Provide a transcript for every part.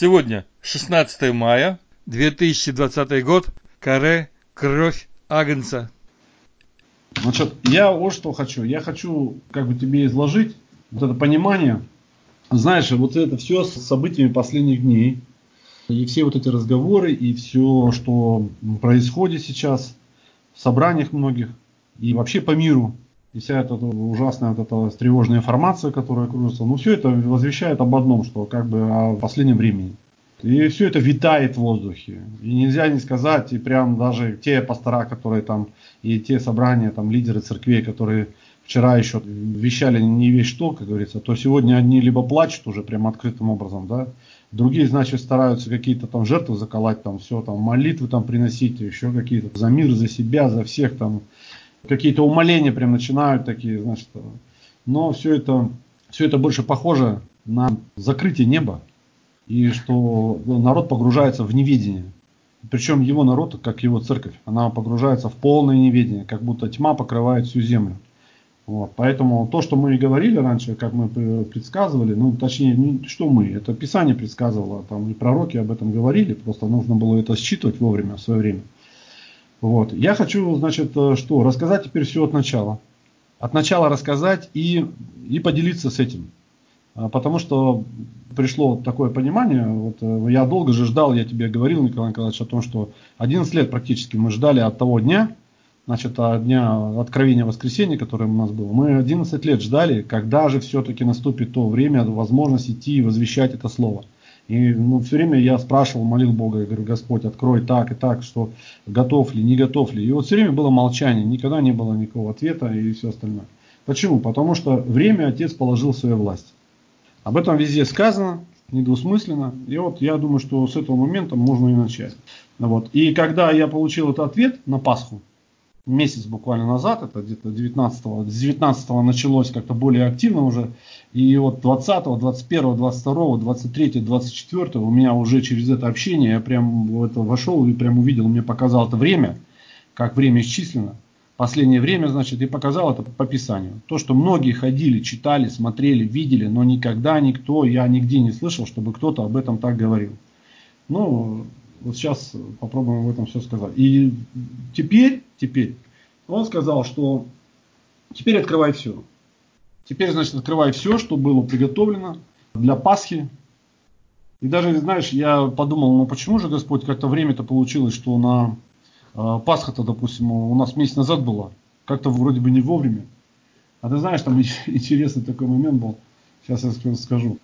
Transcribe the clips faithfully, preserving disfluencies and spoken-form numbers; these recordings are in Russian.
Сегодня шестнадцатое мая, две тысячи двадцатый год, каре, кровь Агнца. Значит, я вот что хочу. Я хочу как бы тебе изложить вот это понимание. Знаешь, вот это все с событиями последних дней. И все вот эти разговоры, и все, что происходит сейчас в собраниях многих, и вообще по миру. И вся эта ужасная вот эта тревожная информация, которая кружится. Ну, все это возвещает об одном, что как бы о последнем времени. И все это витает в воздухе. И нельзя не сказать, и прям даже те пастора, которые там, и те собрания, там, лидеры церквей, которые вчера еще вещали не весь что, как говорится, то сегодня одни либо плачут уже прям открытым образом, да, другие, значит, стараются какие-то там жертвы заколоть, там все, там молитвы там приносить, еще какие-то за мир, за себя, за всех там, какие-то умоления прям начинают такие, значит, но все это, все это больше похоже на закрытие неба. И что народ погружается в неведение. Причем его народ, как его церковь, она погружается в полное неведение, как будто тьма покрывает всю землю. Вот. Поэтому то, что мы и говорили раньше, как мы предсказывали, ну точнее, не что мы, это Писание предсказывало, там и пророки об этом говорили, просто нужно было это считывать вовремя, в свое время. Вот. Я хочу, значит, что, рассказать теперь все от начала. От начала рассказать и, и поделиться с этим. Потому что пришло такое понимание, вот я долго же ждал, я тебе говорил, Николай Николаевич, о том, что одиннадцать лет практически мы ждали от того дня, значит, от дня откровения воскресенья, который у нас был. Мы одиннадцать лет ждали, когда же все-таки наступит то время, возможность идти и возвещать это слово. И ну, все время я спрашивал, молил Бога, я говорю, Господь, открой так и так, что готов ли, не готов ли. И вот все время было молчание, никогда не было никакого ответа и все остальное. Почему? Потому что время Отец положил в свою власть. Об этом везде сказано, недвусмысленно. И вот я думаю, что с этого момента можно и начать. Вот. И когда я получил этот ответ на Пасху, месяц буквально назад, это где-то девятнадцатого, с девятнадцатого началось как-то более активно уже. И вот двадцатого, двадцать первого, двадцать второго, двадцать третьего, двадцать четвёртого у меня уже через это общение, я прям в это вошел и прям увидел, мне показал это время, как время исчислено. Последнее время, значит, и показал это по Писанию. То, что многие ходили, читали, смотрели, видели, но никогда никто, я нигде не слышал, чтобы кто-то об этом так говорил. Ну, вот сейчас попробуем об этом все сказать. И теперь, теперь, он сказал, что теперь открывай все. Теперь, значит, открывай все, что было приготовлено для Пасхи. И даже, знаешь, я подумал, ну почему же, Господь, как-то время-то получилось, что на... Пасха-то, допустим, у нас месяц назад была, как-то вроде бы не вовремя. А ты знаешь, там интересный такой момент был, сейчас я скажу.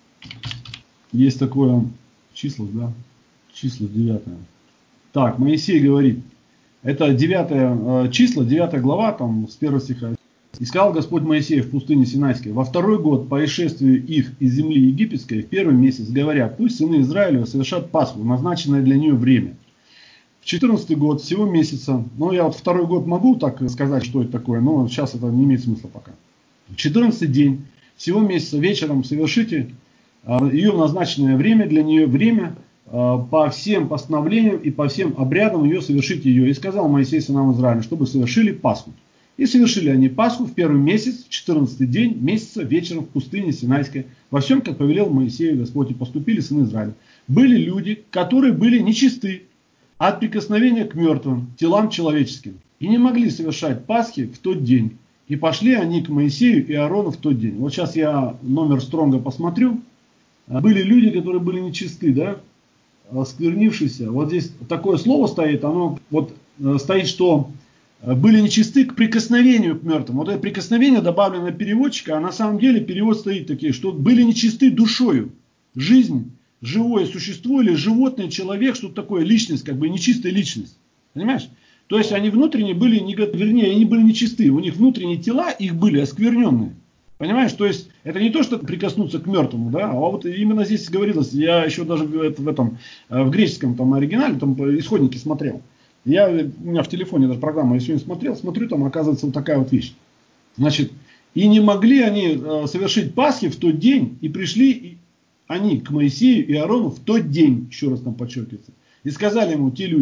Есть такое число, да, число девятое. Так, Моисей говорит, это девятое число, девятая глава, там с первого стиха. «И сказал Господь Моисею в пустыне Синайской, во второй год по исшествию их из земли египетской, в первый месяц, говоря, пусть сыны Израилева совершат Пасху, назначенное для нее время. В четырнадцатый год, всего месяца, ну я вот второй год могу так сказать, что это такое, но сейчас это не имеет смысла пока. В четырнадцатый день, всего месяца вечером совершите ее назначенное время, для нее время, по всем постановлениям и по всем обрядам ее совершите ее. И сказал Моисей сынам Израиля, чтобы совершили Пасху. И совершили они Пасху в первый месяц, в четырнадцатый день месяца вечером в пустыне Синайской. Во всем, как повелел Моисею Господь, и поступили сыны Израиля. Были люди, которые были нечисты от прикосновения к мертвым, телам человеческим. И не могли совершать Пасхи в тот день. И пошли они к Моисею и Аарону в тот день. Вот сейчас я номер Стронга посмотрю. Были люди, которые были нечисты, да, осквернившиеся. Вот здесь такое слово стоит, оно вот стоит, что были нечисты к прикосновению к мертвым. Вот это прикосновение добавлено переводчика, а на самом деле перевод стоит такие, что были нечисты душою. Жизнь. Живое существо или животное, человек, что-то такое, личность, как бы нечистая личность. Понимаешь? То есть они внутренне были, не, вернее, они были нечистые. У них внутренние тела, их были оскверненные. Понимаешь? То есть это не то, что прикоснуться к мертвому, да, а вот именно здесь говорилось, я еще даже в, в этом, в греческом там оригинале, там исходники смотрел. Я, у меня в телефоне даже программа, я сегодня смотрел, смотрю, там оказывается вот такая вот вещь. Значит, и не могли они совершить Пасхи в тот день, и пришли... Они к Моисею и Аарону в тот день, еще раз там подчеркивается, и сказали ему те люди,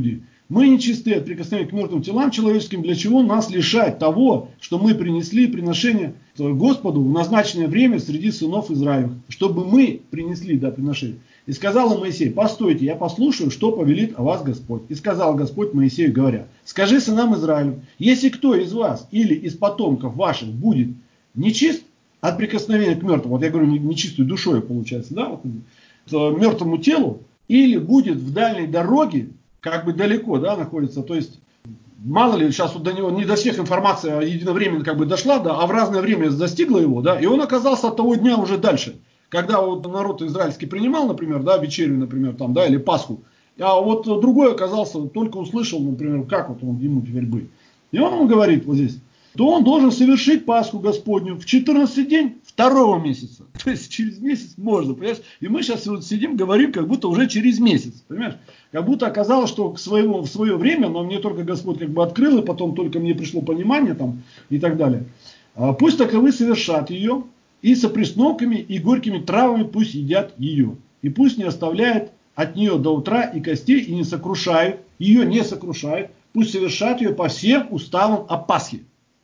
Мы нечисты от прикосновения к мертвым телам человеческим, для чего нас лишать того, что мы принесли приношение Господу в назначенное время среди сынов Израилевых, чтобы мы принесли, да, приношение. И сказал им Моисей: постойте, я послушаю, что повелит о вас Господь. И сказал Господь Моисею, говоря: скажи сынам Израилю, если кто из вас или из потомков ваших будет нечист от прикосновения к мертвому, вот я говорю, нечистой душой получается, да, вот, мертвому телу, или будет в дальней дороге, как бы далеко, да, находится, то есть, мало ли, сейчас вот до него не до всех информация единовременно как бы дошла, да, а в разное время достигла его, да, и он оказался от того дня уже дальше, когда вот народ израильский принимал, например, да, вечерю, например, там, да, или Пасху, а вот другой оказался, только услышал, например, как вот он ему теперь быть. И он ему говорит вот здесь, то он должен совершить Пасху Господню в четырнадцатый день второго месяца. То есть через месяц можно, понимаешь? И мы сейчас вот сидим, говорим, как будто уже через месяц, понимаешь? Как будто оказалось, что к своему, в свое время, но мне только Господь как бы открыл, и потом только мне пришло понимание там и так далее. Пусть таковы совершат ее, и со пресноками, и горькими травами пусть едят ее. И пусть не оставляет от нее до утра и костей, и не сокрушают, ее не сокрушают, пусть совершат ее по всем уставам о Пасхе.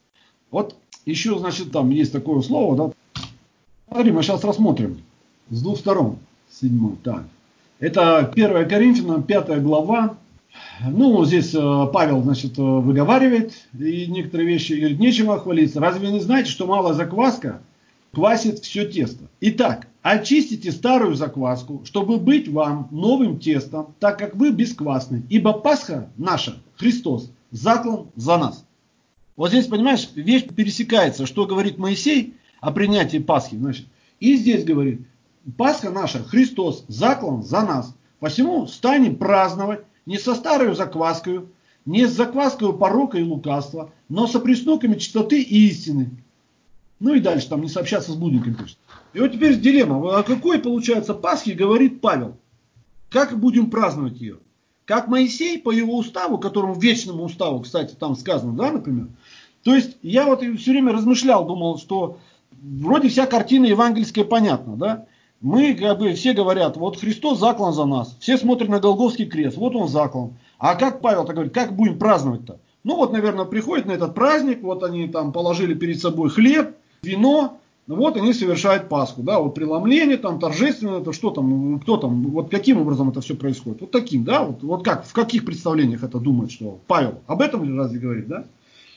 Вот еще, значит, там есть такое слово, да. Смотри, мы сейчас рассмотрим с двух сторон. Седьмой, так. Это первое Коринфянам, пятая глава. Ну, здесь Павел, значит, выговаривает и некоторые вещи, говорит, нечего хвалиться. Разве не знаете, что малая закваска квасит все тесто? Итак, очистите старую закваску, чтобы быть вам новым тестом, так как вы бесквасны. Ибо Пасха наша, Христос, заклан за нас. Вот здесь, понимаешь, вещь пересекается, что говорит Моисей о принятии Пасхи. Значит, и здесь говорит, Пасха наша, Христос, заклан за нас. Посему станем праздновать не со старой закваской, не с закваской порока и лукавства, но со пресноками чистоты и истины. Ну и дальше, там не сообщаться с блудниками. И вот теперь дилемма. О какой, получается, Пасхе говорит Павел? Как будем праздновать ее? Как Моисей по его уставу, которому вечному уставу, кстати, там сказано, да, например. То есть я вот все время размышлял, думал, что вроде вся картина евангельская понятна, да. Мы, как бы, все говорят, вот Христос заклан за нас. Все смотрят на Голгофский крест, вот он заклан. А как Павел-то говорит, как будем праздновать-то? Ну вот, наверное, приходят на этот праздник, вот они там положили перед собой хлеб, вино, вот они совершают Пасху, да, вот преломление, там, торжественно, это что там, кто там, вот каким образом это все происходит? Вот таким, да, вот, вот как, в каких представлениях это думает, что Павел об этом ли разве говорит, да?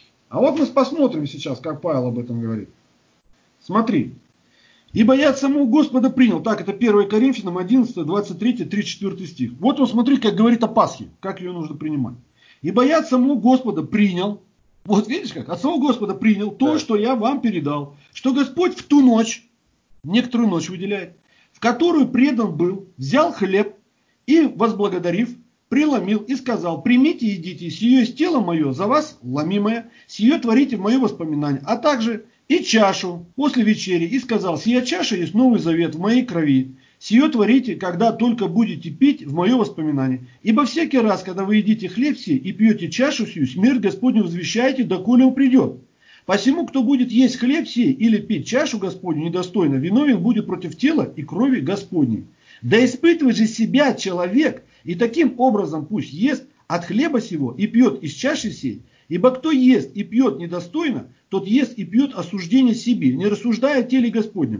А вот мы посмотрим сейчас, как Павел об этом говорит. Смотри. Ибо я от самого Господа принял. Так, это первое Коринфянам одиннадцать, двадцать три, тридцать четыре стих. Вот он, смотри, как говорит о Пасхе, как ее нужно принимать. Ибо я от самого Господа принял, вот видишь как, от самого Господа принял то, да, что я вам передал, что Господь в ту ночь, некоторую ночь выделяет, в которую предан был, взял хлеб и, возблагодарив, преломил и сказал, примите и едите, сие есть тело мое, за вас ломимое, сие творите в мое воспоминание, а также и чашу после вечери, и сказал, сия чаша есть новый завет в моей крови, сие творите, когда только будете пить в мое воспоминание. Ибо всякий раз, когда вы едите хлеб сей и пьете чашу сию, смерть Господню возвещаете, доколе он придет. Посему, кто будет есть хлеб сей или пить чашу Господню недостойно, виновен будет против тела и крови Господней. Да испытывай же себя человек, и таким образом пусть ест от хлеба сего и пьет из чаши сей. Ибо кто ест и пьет недостойно, тот ест и пьет осуждение себе, не рассуждая о теле Господнем.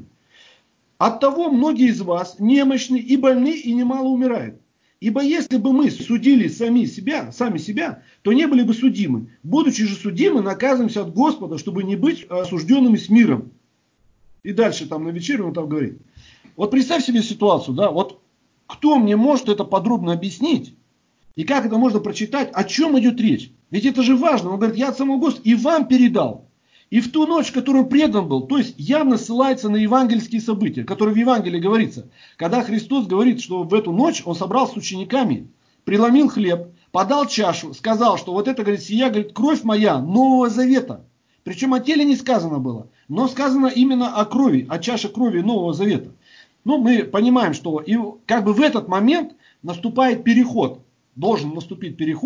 Оттого многие из вас немощны и больны, и немало умирают. Ибо если бы мы судили сами себя, сами себя, то не были бы судимы. Будучи же судимы, наказываемся от Господа, чтобы не быть осужденными с миром. И дальше там на вечере он там говорит. Вот представь себе ситуацию, да, вот кто мне может это подробно объяснить? И как это можно прочитать? О чем идет речь? Ведь это же важно. Он говорит, я от самого Господа и вам передал. И в ту ночь, в которую он предан был, то есть явно ссылается на евангельские события, которые в Евангелии говорится. Когда Христос говорит, что в эту ночь он собрался с учениками, преломил хлеб, подал чашу, сказал, что вот это, говорит, сия, говорит, кровь моя Нового Завета. Причем о теле не сказано было, но сказано именно о крови, о чаше крови Нового Завета. Ну, мы понимаем, что и как бы в этот момент наступает переход, должен наступить переход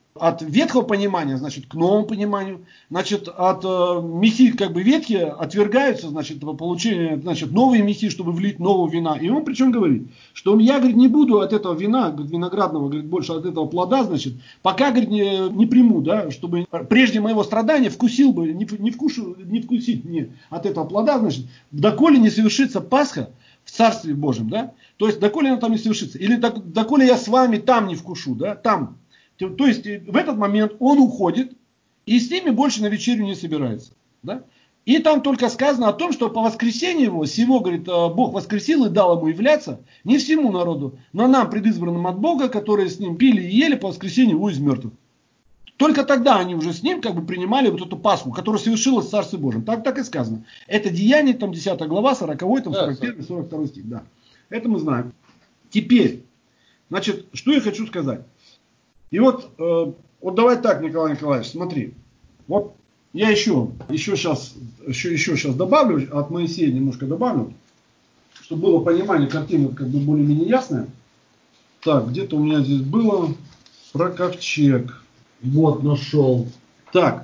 от ветхого понимания, значит, к новому пониманию, значит, от э, мессии, как бы, ветхие отвергаются, значит, по получению, значит, новые мессии, чтобы влить нового вина. И он причем говорит, что я, говорит, не буду от этого вина, говорит, виноградного, говорит, больше от этого плода, значит, пока, говорит, не, не приму, да, чтобы прежде моего страдания вкусил бы, не, не, вкушу, не вкусить мне от этого плода, значит, доколе не совершится Пасха в Царстве Божьем, да, то есть, доколе оно там не совершится, или доколе я с вами там не вкушу, да, там. То есть в этот момент он уходит и с ними больше на вечерю не собирается. Да? И там только сказано о том, что по воскресению его, сего, говорит, Бог воскресил и дал ему являться не всему народу, но нам, предизбранным от Бога, которые с ним пили и ели по воскресению его из мертвых. Только тогда они уже с ним как бы принимали вот эту Пасху, которая совершилась в Царстве Божьем. Так, так и сказано. Это Деяние, там десятая глава, сороковой, там сорок первый, сорок второй стих. Да. Это мы знаем. Теперь, значит, что я хочу сказать. И вот, э, вот давай так, Николай Николаевич, смотри. Вот я еще, еще, сейчас, еще, еще сейчас добавлю, от Моисея немножко добавлю, чтобы было понимание, картина как бы более-менее ясная. Так, где-то у меня здесь было про ковчег. Вот, нашел. Так,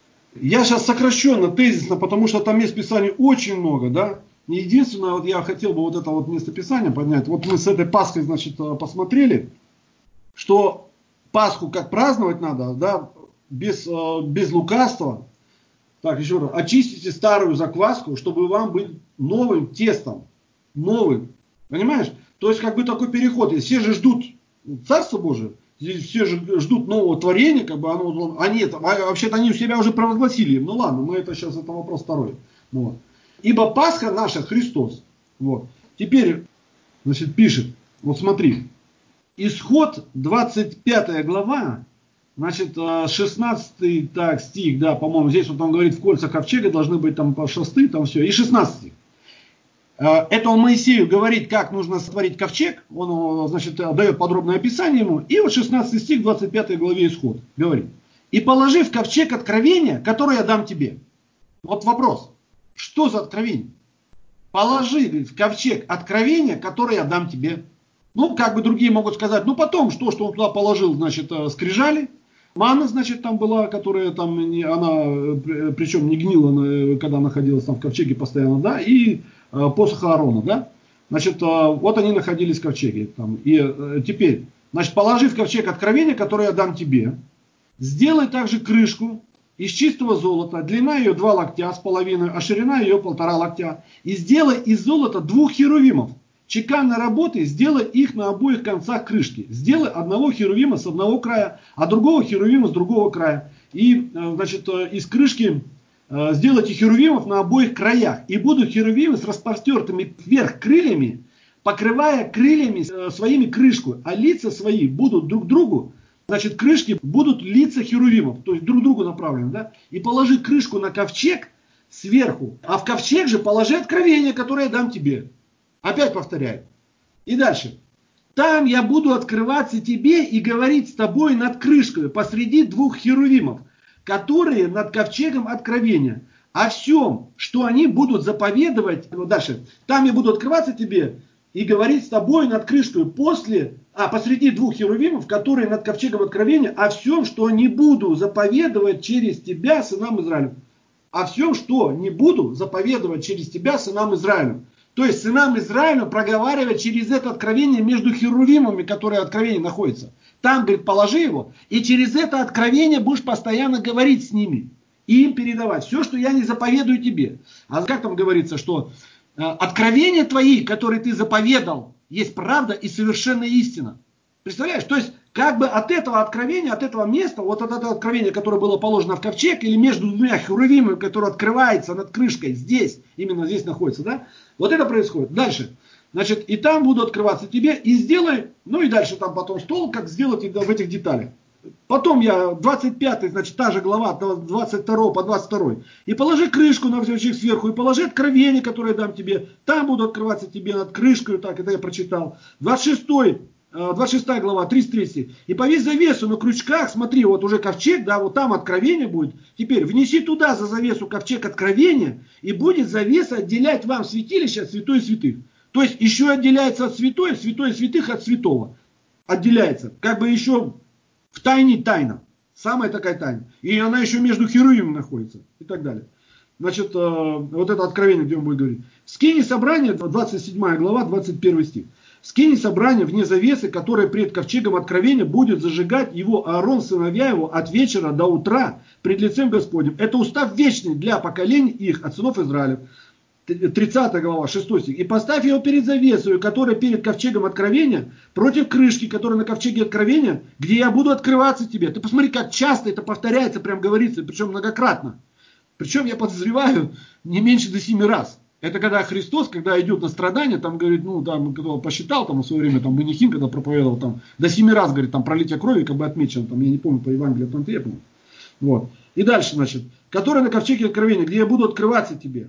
я сейчас сокращенно, тезисно, потому что там мест Писания очень много, да. Единственное, вот я хотел бы вот это вот местописание поднять. Вот мы с этой Пасхой, значит, посмотрели, что Пасху как праздновать надо, да, без, без лукавства. Так, еще раз. Очистите старую закваску, чтобы вам быть новым тестом. Новым. Понимаешь? То есть, как бы такой переход. Все же ждут Царства Божие. Все же ждут нового творения. Как бы оно, они, вообще-то они у себя уже провозгласили. Ну ладно, мы это сейчас, это вопрос второй. Ну, вот. Ибо Пасха наша Христос. Вот. Теперь, значит, пишет. Вот смотри. Исход, двадцать пятая глава, значит, шестнадцатый так, стих, да, по-моему, здесь вот он говорит, в кольцах ковчега должны быть там по шесты, там все, и шестнадцатый. Это он Моисею говорит, как нужно сотворить ковчег, он, значит, дает подробное описание ему, и вот шестнадцатый стих, двадцать пятой главе Исход, говорит, и положи в ковчег откровения, которое я дам тебе. Вот вопрос, что за откровение? Положи, говорит, в ковчег откровения, которое я дам тебе. Ну, как бы другие могут сказать, ну потом, что, что он туда положил, значит, скрижали. Манна, значит, там была, которая там, она, причем не гнила, когда находилась там в ковчеге постоянно, да, и посох Аарона, да. Значит, вот они находились в ковчеге. Там, и теперь, значит, положи в ковчег откровение, которое я дам тебе. Сделай также крышку из чистого золота, длина ее два локтя с половиной, а ширина ее полтора локтя. И сделай из золота двух херувимов. Чеканной работы сделай их на обоих концах крышки. Сделай одного херувима с одного края, а другого херувима с другого края. И, значит, из крышки сделайте херувимов на обоих краях. И будут херувимы с распростертыми вверх крыльями, покрывая крыльями своими крышку. А лица свои будут друг другу, значит, крышки будут лица херувимов, то есть друг другу направлены. Да? И положи крышку на ковчег сверху, а в ковчег же положи откровение, которое я дам тебе. Опять повторяю. И дальше. Там я буду открываться тебе и говорить с тобой над крышкой посреди двух херувимов, которые над ковчегом откровения. О всем, что они будут заповедовать. Ну, дальше. Там я буду открываться тебе и говорить с тобой над крышкой после, а посреди двух херувимов, которые над ковчегом откровения, о всем, что не буду заповедовать через тебя сынам Израилю. О всем, что не буду заповедовать через тебя сынам Израилю. То есть сынам Израиля проговаривать через это откровение между херувимами, которые откровение находится. Там, говорит, положи его, и через это откровение будешь постоянно говорить с ними. И им передавать все, что я не заповедую тебе. А как там говорится, что э, откровения твои, которые ты заповедал, есть правда и совершенная истина. Представляешь? То есть, как бы от этого откровения, от этого места, вот от этого откровения, которое было положено в ковчег, или между двумя херувимами, которое открывается над крышкой, здесь, именно здесь находится, да? Вот это происходит. Дальше. Значит, и там буду открываться тебе, и сделай, ну и дальше там потом стол, как сделать в этих деталях. Потом я, двадцать пятый, значит, та же глава, двадцать второй по двадцать второй. И положи крышку на ковчег сверху, и положи откровение, которое я дам тебе. Там буду открываться тебе над крышкой, так, это я прочитал. двадцать шестой. двадцать шестая глава, тридцать третий. И повесь завесу на крючках, смотри, вот уже ковчег, да, вот там откровение будет. Теперь внеси туда за завесу ковчег откровения, и будет завеса отделять вам святилище от святой святых. То есть еще отделяется от святой, святой святых от святого. Отделяется. Как бы еще в тайне тайна. Самая такая тайна. И она еще между херувимами находится. И так далее. Значит, вот это откровение, где он будет говорить. Скини собрания, двадцать седьмая глава, двадцать первый стих. Скини собрания вне завесы, которое пред ковчегом откровения будет зажигать его Аарон, сыновья его, от вечера до утра пред лицем Господним. Это устав вечный для поколений их, от сынов Израиля. тридцатая глава, шестой стих. И поставь его перед завесою, которая перед ковчегом откровения, против крышки, которая на ковчеге откровения, где я буду открываться тебе. Ты посмотри, как часто это повторяется, прям говорится, причем многократно. Причем я подозреваю не меньше до семи раз. Это когда Христос, когда идет на страдания, там говорит, ну там, когда он посчитал, там в свое время, там Манихин, когда проповедовал, там до семи раз, говорит, там пролитие крови, как бы отмечено, там, я не помню, по Евангелию от Андрея, помню. Вот. И дальше, значит, которая на ковчеге откровения, где я буду открываться тебе.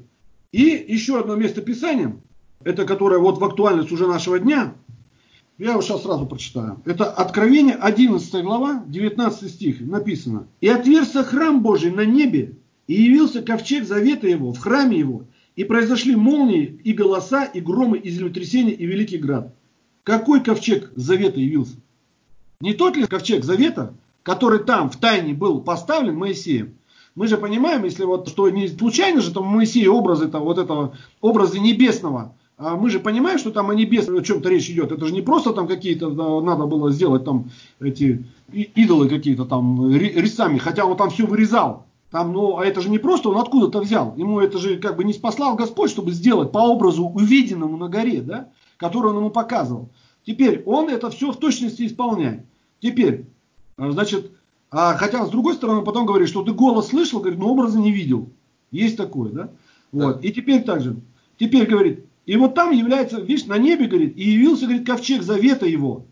И еще одно место Писания, это которое вот в актуальность уже нашего дня, я его сейчас сразу прочитаю. Это Откровение, одиннадцатая глава, девятнадцатый стих, написано. И отверзся храм Божий на небе, и явился ковчег завета его в храме его, и произошли молнии, и голоса, и громы, и землетрясения, и великий град. Какой ковчег завета явился? Не тот ли ковчег завета, который там в тайне был поставлен Моисеем? Мы же понимаем, если вот, что не случайно же там Моисея образы там, вот этого образа небесного, а мы же понимаем, что там о небесном, о чем-то речь идет. Это же не просто там какие-то, да, надо было сделать там эти идолы какие-то там резцами, хотя он там все вырезал. Там, ну, а это же не просто он откуда-то взял. Ему это же как бы не спаслал Господь, чтобы сделать по образу увиденному на горе, да, который он ему показывал. Теперь он это все в точности исполняет. Теперь, значит, а, хотя с другой стороны потом говорит, что ты голос слышал, говорит, но образа не видел. Есть такое, да? Вот. Да. И теперь также, теперь говорит, и вот там является, видишь, на небе, говорит, и явился, говорит, ковчег завета его,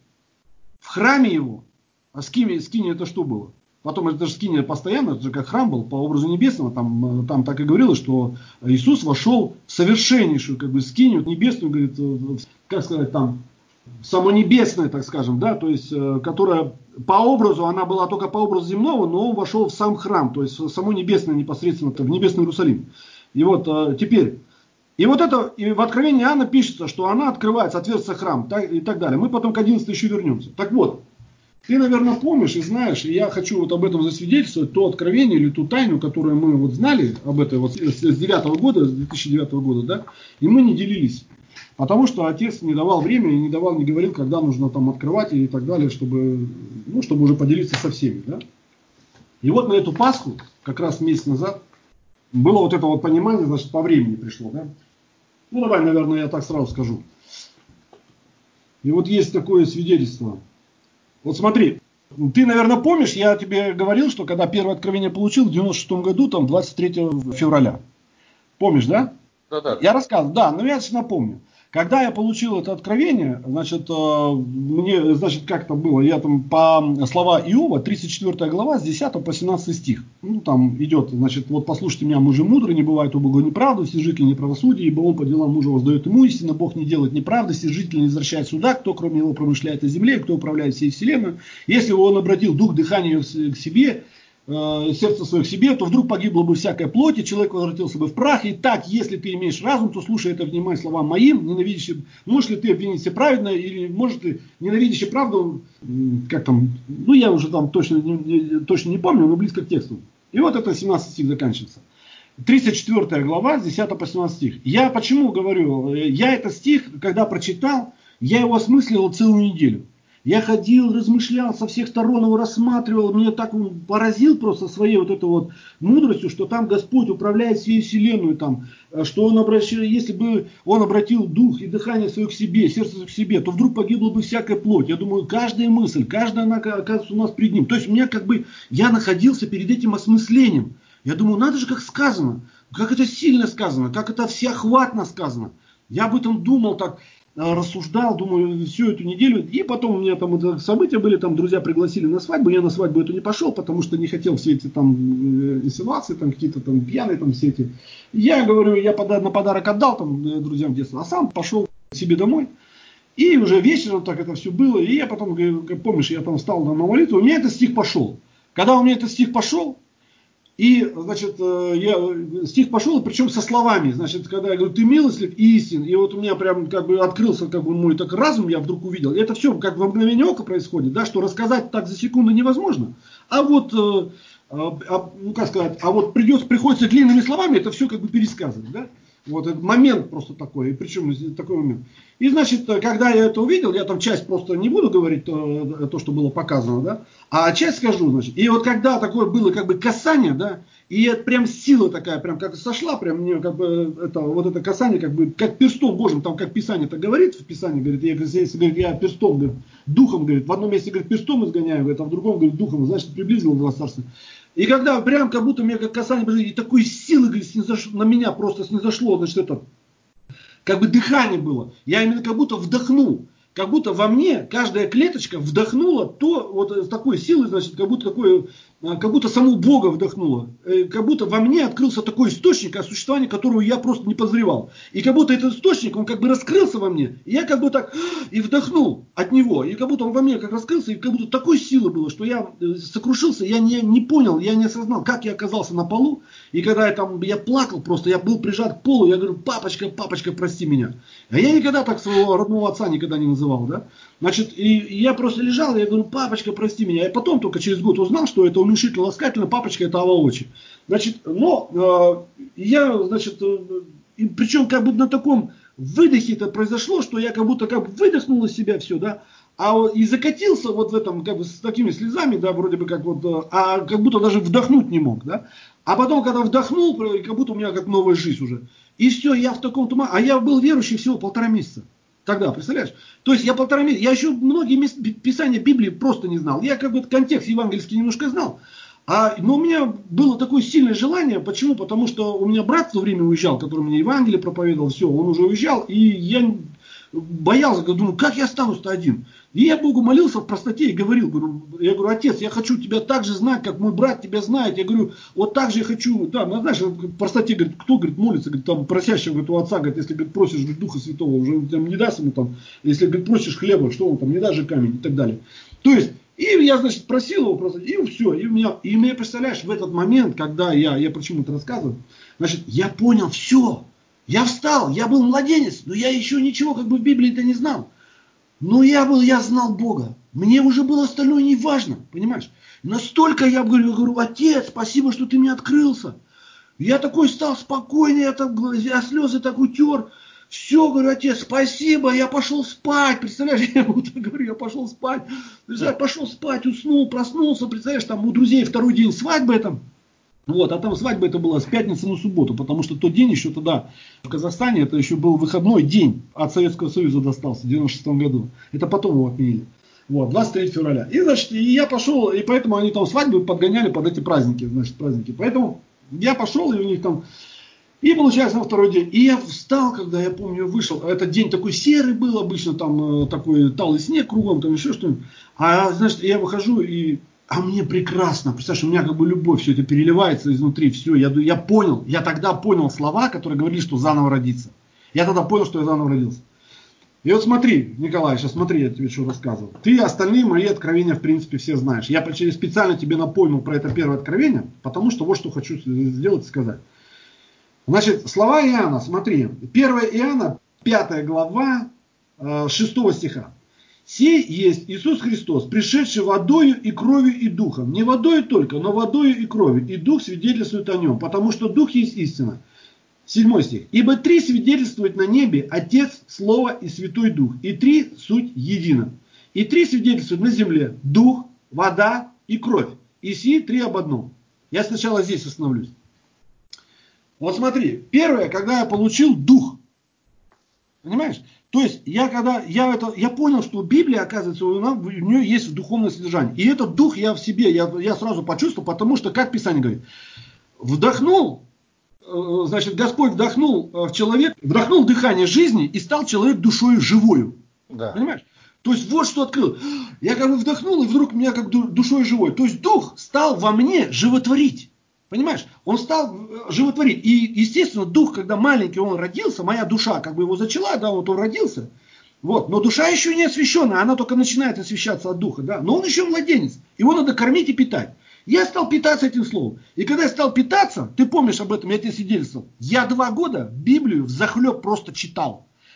в храме его. А скини, скини это что было? Потом это же скиния постоянно, это же как храм был по образу небесного, там, там так и говорилось, что Иисус вошел в совершеннейшую как бы скинию небесную, говорит, как сказать, там, самонебесная, так скажем, да, то есть, которая по образу, она была только по образу земного, но он вошел в сам храм, то есть в само небесное непосредственно, в небесный Иерусалим. И вот теперь, и вот это, и в Откровении Иоанна пишется, что она открывается, отверзся храм, так, и так далее. Мы потом к одиннадцатой еще вернемся. Так вот, ты, наверное, помнишь и знаешь, и я хочу вот об этом засвидетельствовать, то откровение или ту тайну, которую мы вот знали об этой вот с девятого года, с две тысячи девятого года, да, и мы не делились. Потому что отец не давал времени, не давал, не говорил, когда нужно там открывать и так далее, чтобы, ну, чтобы уже поделиться со всеми, да. И вот на эту Пасху, как раз месяц назад, было вот это вот понимание, значит, по времени пришло, да. Ну, давай, наверное, я так сразу скажу. И вот есть такое свидетельство. Вот смотри, ты, наверное, помнишь, я тебе говорил, что когда первое откровение получил в девяносто шестом году, там, двадцать третьего февраля. Помнишь, да? Да, да. Я рассказывал, да, но я напомню. Когда я получил это откровение, значит, мне, значит, как это было, я там по слова Иова, тридцать четвёртая глава, с десятого по семнадцатый стих. Ну, там идет, значит, вот послушайте меня, мужи мудры, не бывает у Бога неправды, все жители неправосудия, ибо он по делам мужа воздает ему истину, Бог не делает неправды, все жители не возвращает суда, кто кроме него промышляет о земле, кто управляет всей вселенной. Если он обратил дух дыхания к себе, сердце свое к себе, то вдруг погибла бы всякая плоть, и человек возвратился бы в прах. И так, если ты имеешь разум, то слушай это, внимай словам моим, ненавидящим. Можешь ли ты обвинить себя праведно, или может ты, ненавидящий правду, как там, ну я уже там точно не, точно не помню, но близко к тексту. И вот это семнадцатый стих заканчивается. тридцать четвёртая глава, с десятого по семнадцатый стих. Я почему говорю, я этот стих, когда прочитал, я его осмысливал целую неделю. Я ходил, размышлял, со всех сторон его рассматривал. Меня так он поразил просто своей вот этой вот мудростью, что там Господь управляет всей вселенной. Там, что он обращал, если бы он обратил дух и дыхание свое к себе, сердце свое к себе, то вдруг погибла бы всякая плоть. Я думаю, каждая мысль, каждая она оказывается у нас перед ним. То есть у меня как бы, я находился перед этим осмыслением. Я думаю, надо же, как сказано, как это сильно сказано, как это всеохватно сказано. Я об этом думал так, рассуждал, думаю, всю эту неделю. И потом у меня там события были, там друзья пригласили на свадьбу. Я на свадьбу эту не пошел, потому что не хотел все эти там инсинуации, там какие-то там пьяные там все эти. Я говорю, я на подарок отдал там друзьям детства, а сам пошел к себе домой. И уже вечером так это все было. И я потом, помнишь, я там встал на молитву, у меня этот стих пошел. Когда у меня этот стих пошел, и, значит, я, стих пошел, причем со словами, значит, когда я говорю, ты милостлив и истин, и вот у меня прям как бы открылся как бы мой так разум, я вдруг увидел, и это все как во мгновение ока происходит, да, что рассказать так за секунду невозможно, А вот, э, а, ну как сказать, а вот придется, приходится длинными словами это все как бы пересказывать, да? Вот этот момент просто такой, и причем такой момент. И значит, когда я это увидел, я там часть просто не буду говорить то, то что было показано, да, а часть скажу, значит. И вот когда такое было как бы касание, да, и это прям сила такая, прям как сошла, прям мне как бы это, вот это касание, как бы, как перстом Божьим, там как Писание это говорит, в Писании, говорит, я, если, говорит, я перстом, говорит, духом, говорит, в одном месте, говорит, перстом изгоняю, говорит, а в другом, говорит, духом, значит, приблизил его царство. И когда прям как будто мне как касание, и такой силы, говорит, снизошло, на меня просто снизошло, значит, это, как бы дыхание было. Я именно как будто вдохнул. Как будто во мне каждая клеточка вдохнула то, вот с такой силой, значит, как будто, такое, как будто саму Бога вдохнула. Как будто во мне открылся такой источник, о существовании которого я просто не подозревал. И как будто этот источник, он как бы раскрылся во мне. И я как бы так и вдохнул от него. И как будто он во мне как раскрылся, и как будто такой силы было, что я сокрушился, я не, не понял, я не осознал, как я оказался на полу. И когда я там, я плакал просто, я был прижат к полу, я говорю, папочка, папочка, прости меня. А я никогда так своего родного отца никогда не называл. Да? Значит, и, и я просто лежал, я говорю, папочка, прости меня. Я потом только через год узнал, что это уменьшительно ласкательно, папочка это аваочи. Значит, но э, я, значит, э, и причем как бы на таком выдохе это произошло, что я как будто как бы выдохнул из себя все, да, а и закатился вот в этом, как бы с такими слезами, да, вроде бы как вот, а как будто даже вдохнуть не мог, да. А потом, когда вдохнул, как будто у меня как новая жизнь уже. И все, я в таком тумане, а я был верующий всего полтора месяца. Тогда, представляешь? То есть я полтора месяца, я еще многие мест, писания Библии просто не знал. Я как бы контекст евангельский немножко знал. А, но у меня было такое сильное желание. Почему? Потому что у меня брат в то время уезжал, который мне Евангелие проповедовал. Все, он уже уезжал. И я боялся, думаю, как я останусь-то один? И я Богу молился в простоте и говорил, говорю, я говорю, отец, я хочу тебя так же знать, как мой брат тебя знает. Я говорю, вот так же я хочу, да, ну, знаешь, в простоте, говорит, кто, говорит, молится, говорит, там, просящего, говорит, у отца, говорит, если, говорит, просишь, говорит, Духа Святого, уже он там не даст ему там, если, говорит, просишь хлеба, что он там, не даст же камень и так далее. То есть, и я, значит, просил его просто, и все, и у меня, и мне, представляешь, в этот момент, когда я, я почему это рассказываю, значит, я понял все, я встал, я был младенец, но я еще ничего, как бы в Библии-то не знал. Но я был, я знал Бога. Мне уже было остальное не важно, понимаешь? Настолько я говорю, я говорю, отец, спасибо, что ты мне открылся. Я такой стал спокойный, я, так, я слезы так утер. Все, говорю, отец, спасибо, я пошел спать. Представляешь, я ему так говорю, я пошел спать. Представляешь, пошел спать, уснул, проснулся. Представляешь, там у друзей второй день свадьбы там. Вот, а там свадьба это была с пятницы на субботу, потому что тот день еще тогда в Казахстане, это еще был выходной день, от Советского Союза достался в девяносто шестом году. Это потом его отменили. Вот, двадцать третьего февраля. И, значит, и я пошел, и поэтому они там свадьбы подгоняли под эти праздники, значит, праздники. Поэтому я пошел, и у них там, и получается на второй день. И я встал, когда, я помню, вышел, этот день такой серый был обычно, там такой талый снег кругом, там еще что-нибудь. А, значит, я выхожу и... А мне прекрасно, представляешь, у меня как бы любовь, все это переливается изнутри, все, я, я понял, я тогда понял слова, которые говорили, что заново родиться. Я тогда понял, что я заново родился. И вот смотри, Николай, сейчас смотри, я тебе что рассказывал. Ты остальные мои откровения, в принципе, все знаешь. Я специально тебе напомнил про это первое откровение, потому что вот что хочу сделать и сказать. Значит, слова Иоанна, смотри, первое Иоанна, пятая глава, шестого стиха. «Сей есть Иисус Христос, пришедший водою и кровью и духом». Не водою только, но водою и кровью. И дух свидетельствует о нем, потому что дух есть истина. Седьмой стих. «Ибо три свидетельствуют на небе, Отец, Слово и Святой Дух. И три суть едино. И три свидетельствуют на земле, дух, вода и кровь. И сии три об одном». Я сначала здесь остановлюсь. Вот смотри, первое, когда я получил дух. Понимаешь? То есть, я когда, я это, я понял, что Библия, оказывается, у, нас, у нее есть духовное содержание. И этот дух я в себе, я, я сразу почувствовал, потому что, как Писание говорит, вдохнул, значит, Господь вдохнул в человека, вдохнул дыхание жизни и стал человек душою живою. Да. Понимаешь? То есть, вот что открыл. Я как бы вдохнул, и вдруг меня как душой живой. То есть, дух стал во мне животворить. Понимаешь? Он стал животворить. И, естественно, дух, когда маленький он родился, моя душа как бы его зачала, да, вот он родился. Вот. Но душа еще не освященная, она только начинает освящаться от духа. Да? Но он еще младенец. Его надо кормить и питать. Я стал питаться этим словом. И когда я стал питаться, ты помнишь об этом, я тебе свидетельствовал. Я два года Библию взахлеб просто читал.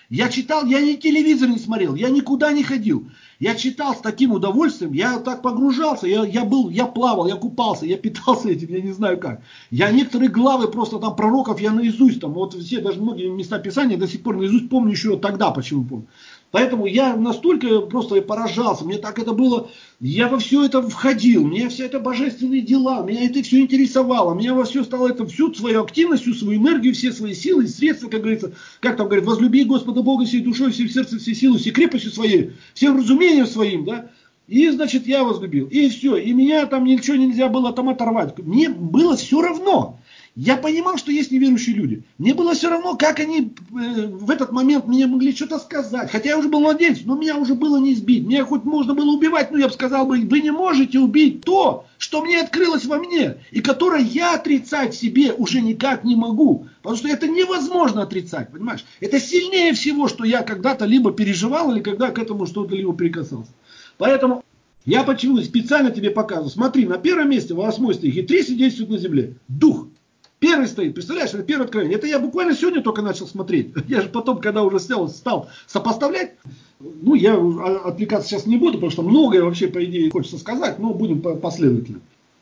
Я читал, я ни телевизор не смотрел, я никуда не ходил. Я читал с таким удовольствием, я так погружался, я, я был, я плавал, я купался, я питался этим, я не знаю как. Я некоторые главы просто там пророков я наизусть, там вот все, даже многие места Писания до сих пор наизусть помню еще тогда, почему помню. Поэтому я настолько просто поражался, мне так это было, я во все это входил, мне все это божественные дела, меня это все интересовало, меня во все стало это, всю свою активность, всю свою энергию, все свои силы и средства, как говорится, как там говорят, возлюби Господа Бога всей душой, всем сердцем, всей силой, всей крепостью своей, всем разумением своим, да, и, значит, я возлюбил, и все, и меня там ничего нельзя было там оторвать, мне было все равно. Я понимал, что есть неверующие люди. Мне было все равно, как они э, в этот момент мне могли что-то сказать. Хотя я уже был младенец, но меня уже было не избить. Меня хоть можно было убивать, но я бы сказал, бы, вы не можете убить то, что мне открылось во мне. И которое я отрицать в себе уже никак не могу. Потому что это невозможно отрицать, понимаешь? Это сильнее всего, что я когда-то либо переживал, или когда к этому что-то либо прикасался. Поэтому я почему специально тебе показываю. Смотри, на первом месте, восьмой стих, и три свидетельствуют на земле. Дух. Первый стоит, представляешь, это первое откровение. Это я буквально сегодня только начал смотреть. Я же потом, когда уже снял, стал сопоставлять. Ну, я отвлекаться сейчас не буду, потому что многое вообще, по идее, хочется сказать, но будем последовательно.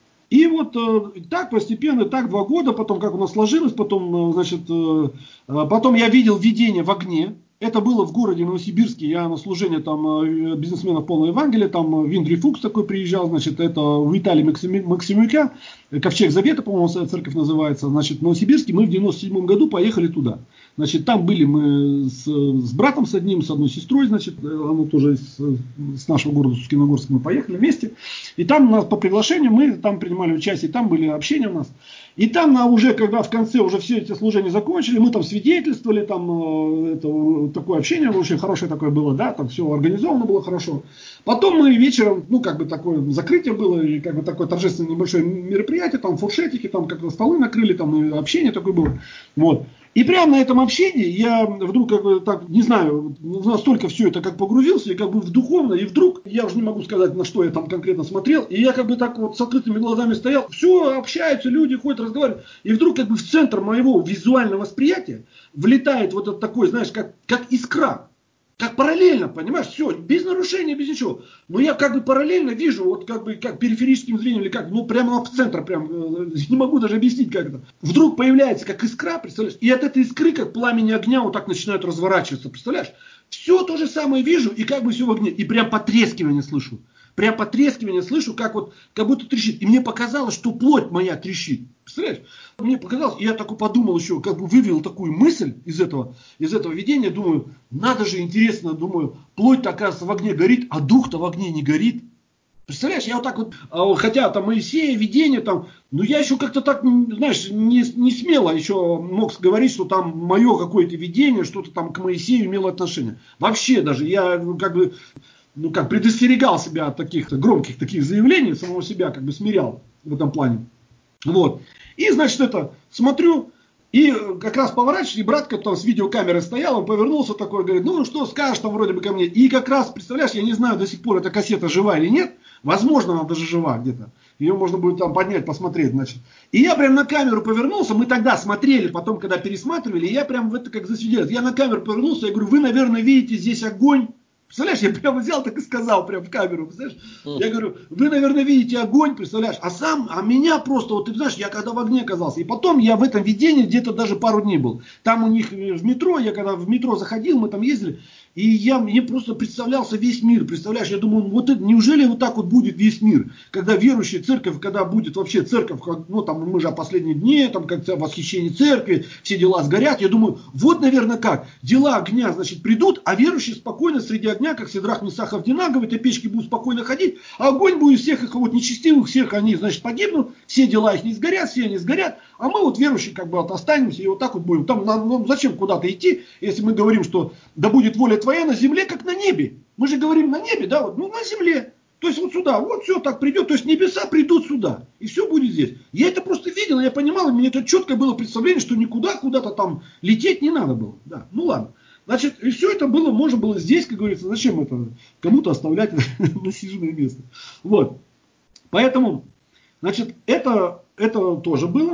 И вот э, так постепенно, так два года, потом как у нас сложилось, потом, э, значит, э, потом я видел видение в огне. Это было в городе Новосибирске, я на служение там бизнесменов полного Евангелия, там Виндри Фукс такой приезжал, значит, это у Виталия Максимюка, Ковчег Завета, по-моему, церковь называется, значит, в Новосибирске, мы в девяносто седьмом году поехали туда. Значит, там были мы с, с братом с одним, с одной сестрой, значит, она тоже с, с нашего города Сускиногорска, мы поехали вместе. И там у нас по приглашению мы там принимали участие, там были общения у нас. И там на, уже, когда в конце уже все эти служения закончили, мы там свидетельствовали, там это, такое общение очень хорошее такое было, да, там все организовано было хорошо. Потом мы вечером, ну как бы такое закрытие было, и как бы такое торжественное небольшое мероприятие, там фуршетики, там как-то столы накрыли, там и общение такое было. Вот. И прямо на этом общении я вдруг, как бы, так, не знаю, настолько все это как погрузился, и как бы в духовно, и вдруг, я уже не могу сказать, на что я там конкретно смотрел, и я как бы так вот с открытыми глазами стоял, все, общаются, люди ходят, разговаривают, и вдруг как бы в центр моего визуального восприятия влетает вот этот такой, знаешь, как, как искра. Как параллельно, понимаешь, все, без нарушения, без ничего. Но я как бы параллельно вижу, вот как бы как периферическим зрением, или как, ну прямо в центр, прям, не могу даже объяснить как это. Вдруг появляется как искра, представляешь, и от этой искры, как пламени огня, вот так начинают разворачиваться, представляешь. Все то же самое вижу, и как бы все в огне, и прям потрескивание слышу. Прям потрескивание слышу, как вот, как будто трещит. И мне показалось, что плоть моя трещит. Представляешь? Мне показалось, и я такой подумал еще, как бы вывел такую мысль из этого, из этого видения. Думаю, надо же, интересно, думаю, плоть-то, оказывается, в огне горит, а дух-то в огне не горит. Представляешь, я вот так вот, хотя там Моисея, видение там, но я еще как-то так, знаешь, не, не смело еще мог говорить, что там мое какое-то видение, что-то там к Моисею имело отношение. Вообще даже, я как бы... ну как, предостерегал себя от таких громких таких заявлений, самого себя как бы смирял в этом плане. Вот. И, значит, это, смотрю, и как раз поворачиваюсь, и брат, который там с видеокамерой стоял, он повернулся такой, говорит, ну что скажешь там вроде бы ко мне. И как раз, представляешь, я не знаю до сих пор, эта кассета жива или нет, возможно, она даже жива где-то. Ее можно будет там поднять, посмотреть, значит. И я прям на камеру повернулся, мы тогда смотрели, потом, когда пересматривали, я прям в это как засвидетельствовал. Я на камеру повернулся, я говорю, вы, наверное, видите здесь огонь. Представляешь, я прямо взял, так и сказал, прям в камеру, представляешь? Я говорю, вы, наверное, видите огонь, представляешь? А сам, а меня просто, вот ты знаешь, я когда в огне оказался. И потом я в этом видении где-то даже пару дней был. Там у них в метро, я когда в метро заходил, мы там ездили, и я, мне просто представлялся весь мир, представляешь? Я думаю, вот это, неужели вот так вот будет весь мир? Когда верующая церковь, когда будет вообще церковь, ну там мы же о последние дни, там как-то восхищение церкви, все дела сгорят. Я думаю, вот, наверное, как, дела огня, значит, придут, а верующие спокойно среди огня, как Сидрах, Месах, Авдинага, в этой печке будут спокойно ходить, а огонь будет всех их вот нечестивых, всех они, значит, погибнут, все дела их не сгорят, все они сгорят, а мы вот верующие как бы вот останемся и вот так вот будем. Там нам, нам зачем куда-то идти, если мы говорим, что да будет воля твоя на земле, как на небе. Мы же говорим на небе, да, вот, ну на земле. То есть вот сюда, вот все так придет, то есть небеса придут сюда, и все будет здесь. Я это просто видел, я понимал, и мне это четкое было представление, что никуда, куда-то там лететь не надо было. Да, ну ладно. Значит, и все это было, можно было здесь, как говорится, зачем это кому-то оставлять насиженное место. Вот. Поэтому, значит, это, это тоже было.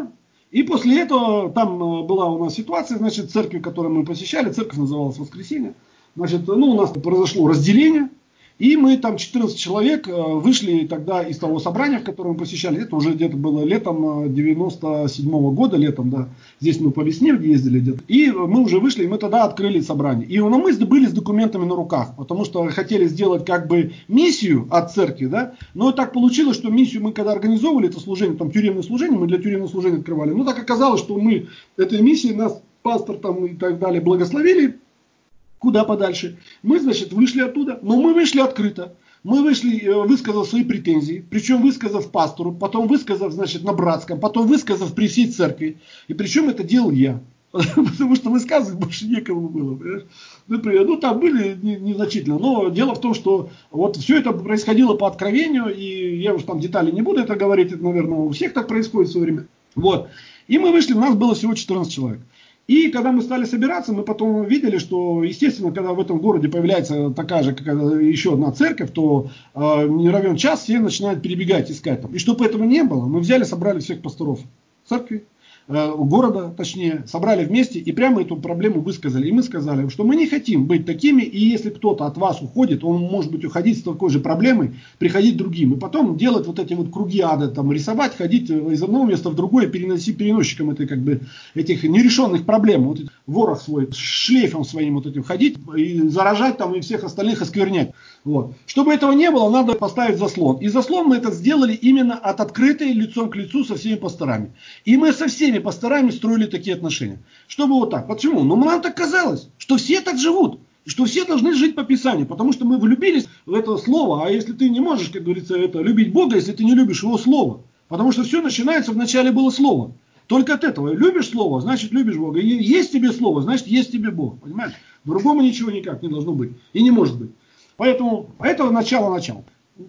И после этого там была у нас ситуация, значит, церковь, которую мы посещали, церковь называлась «Воскресенье». Значит, ну, у нас произошло разделение. И мы там четырнадцать человек вышли тогда из того собрания, в котором мы посещали. Это уже где-то было летом девяносто седьмого года, летом, да. Здесь мы по весне ездили где-то. И мы уже вышли, и мы тогда открыли собрание. И мы были с документами на руках, потому что хотели сделать как бы миссию от церкви, да. Но так получилось, что миссию мы когда организовывали, это служение, там тюремное служение, мы для тюремного служения открывали. Ну так оказалось, что мы этой миссией, нас пастор там и так далее благословили. Куда подальше. Мы, значит, вышли оттуда, но мы вышли открыто. Мы вышли, высказав свои претензии, причем высказав пастору, потом высказав, значит, на братском, потом высказав при всей церкви. И причем это делал я. Потому что высказывать больше некому было. Например, ну там были незначительно. Но дело в том, что вот все это происходило по откровению. И я уж там детали не буду это говорить. Это, наверное, у всех так происходит в свое время. Вот. И мы вышли, у нас было всего четырнадцать человек. И когда мы стали собираться, мы потом видели, что, естественно, когда в этом городе появляется такая же, как еще одна церковь, то э, не равен час, все начинают перебегать, искать там. И чтобы этого не было, мы взяли, собрали всех пасторов церкви, э, города, точнее, собрали вместе и прямо эту проблему высказали. И мы сказали, что мы не хотим быть такими, и если кто-то от вас уходит, он может быть уходить с такой же проблемой, приходить другим. И потом делать вот эти вот круги ада, там, рисовать, ходить из одного места в другое, переносить переносчиком этой, как бы, этих нерешенных проблем, вот ворох свой, шлейфом своим вот этим ходить и заражать там и всех остальных осквернять. Вот. Чтобы этого не было, надо поставить заслон. И заслон мы это сделали именно от открытой лицом к лицу со всеми пасторами. И мы со всеми пасторами строили такие отношения. Чтобы вот так. Почему? Ну, нам так казалось, что все так живут. Что все должны жить по Писанию. Потому что мы влюбились в это слово. А если ты не можешь, как говорится, это, любить Бога, если ты не любишь Его слово. Потому что все начинается, вначале было слово. Только от этого. Любишь слово, значит любишь Бога. И есть тебе слово, значит есть тебе Бог. Понимаешь? Другому ничего никак не должно быть. И не может быть. Поэтому это начало-начало.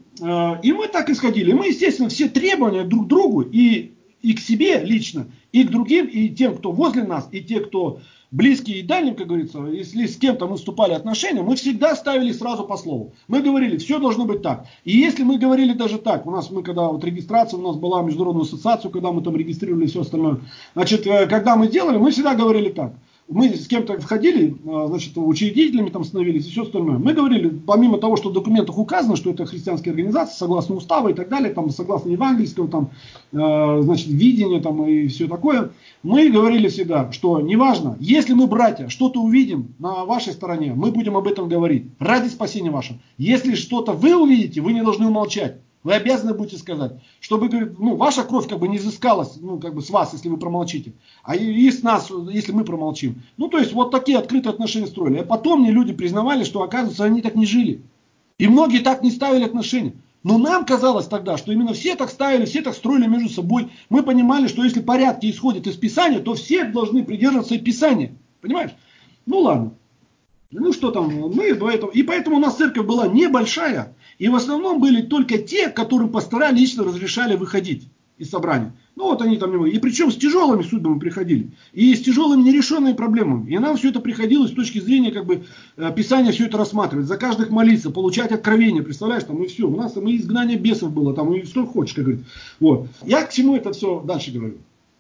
И мы так исходили. Мы, естественно, все требования друг к другу и, и к себе лично, и к другим, и тем, кто возле нас, и те, кто близкие и дальние, как говорится, если с кем-то мы вступали в отношения, мы всегда ставили сразу по слову. Мы говорили, все должно быть так. И если мы говорили даже так, у нас, мы когда вот регистрация, у нас была международная ассоциация, когда мы там регистрировали все остальное. Значит, когда мы делали, мы всегда говорили так. Мы с кем-то входили, значит, учредителями там становились и все остальное. Мы говорили, помимо того, что в документах указано, что это христианская организация, согласно уставу и так далее, там, согласно евангельскому, там, значит, видению там, и все такое, мы говорили всегда, что неважно, если мы, братья, что-то увидим на вашей стороне, мы будем об этом говорить ради спасения вашего. Если что-то вы увидите, вы не должны умолчать. Вы обязаны будете сказать, чтобы, говорит, ну, ваша кровь как бы не изыскалась, ну, как бы с вас, если вы промолчите, а и с нас, если мы промолчим. Ну, то есть, вот такие открытые отношения строили. А потом мне люди признавали, что, оказывается, они так не жили. И многие так не ставили отношения. Но нам казалось тогда, что именно все так ставили, все так строили между собой. Мы понимали, что если порядки исходят из Писания, то все должны придерживаться и Писания. Понимаешь? Ну, ладно. Ну, что там, мы, и поэтому у нас церковь была небольшая. И в основном были только те, которым пастора лично разрешали выходить из собрания. Ну вот они там, и причем с тяжелыми судьбами приходили. И с тяжелыми нерешенными проблемами. И нам все это приходилось с точки зрения, как бы, Писания все это рассматривать. За каждых молиться, получать откровение, представляешь, там и все. У нас там и изгнание бесов было, там и что хочешь, как говорится. Вот. Я к чему это все дальше говорю.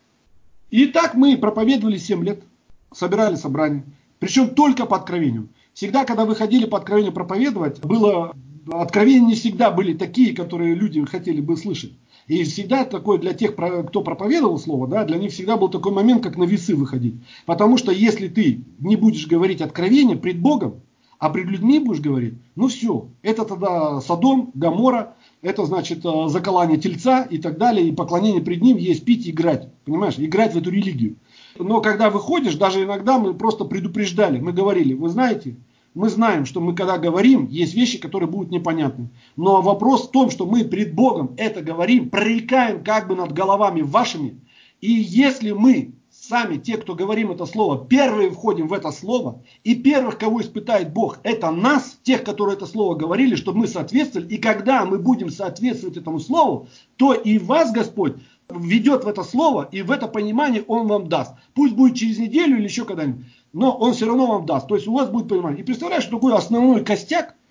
И так мы проповедовали семь лет, собирали собрания. Причем только по откровению. Всегда, когда выходили по откровению проповедовать, было... Откровения не всегда были такие, которые люди хотели бы слышать. И всегда такое для тех, кто проповедовал слово, да, для них всегда был такой момент, как на весы выходить. Потому что если ты не будешь говорить откровения пред Богом, а пред людьми будешь говорить, ну все, это тогда Содом, Гоморра, это значит заколание тельца и так далее, и поклонение пред ним, есть пить и играть. Понимаешь, играть в эту религию. Но когда выходишь, даже иногда мы просто предупреждали, мы говорили, вы знаете, мы знаем, что мы когда говорим, есть вещи, которые будут непонятны. Но вопрос в том, что мы пред Богом это говорим, прорекаем как бы над головами вашими. И если мы сами, те, кто говорим это слово, первые входим в это слово, и первых, кого испытает Бог, это нас, тех, которые это слово говорили, чтобы мы соответствовали. И когда мы будем соответствовать этому слову, то и вас Господь введет в это слово, и в это понимание Он вам даст. Пусть будет через неделю или еще когда-нибудь. Но Он все равно вам даст. То есть у вас будет понимание. И представляешь, такой основной костяк,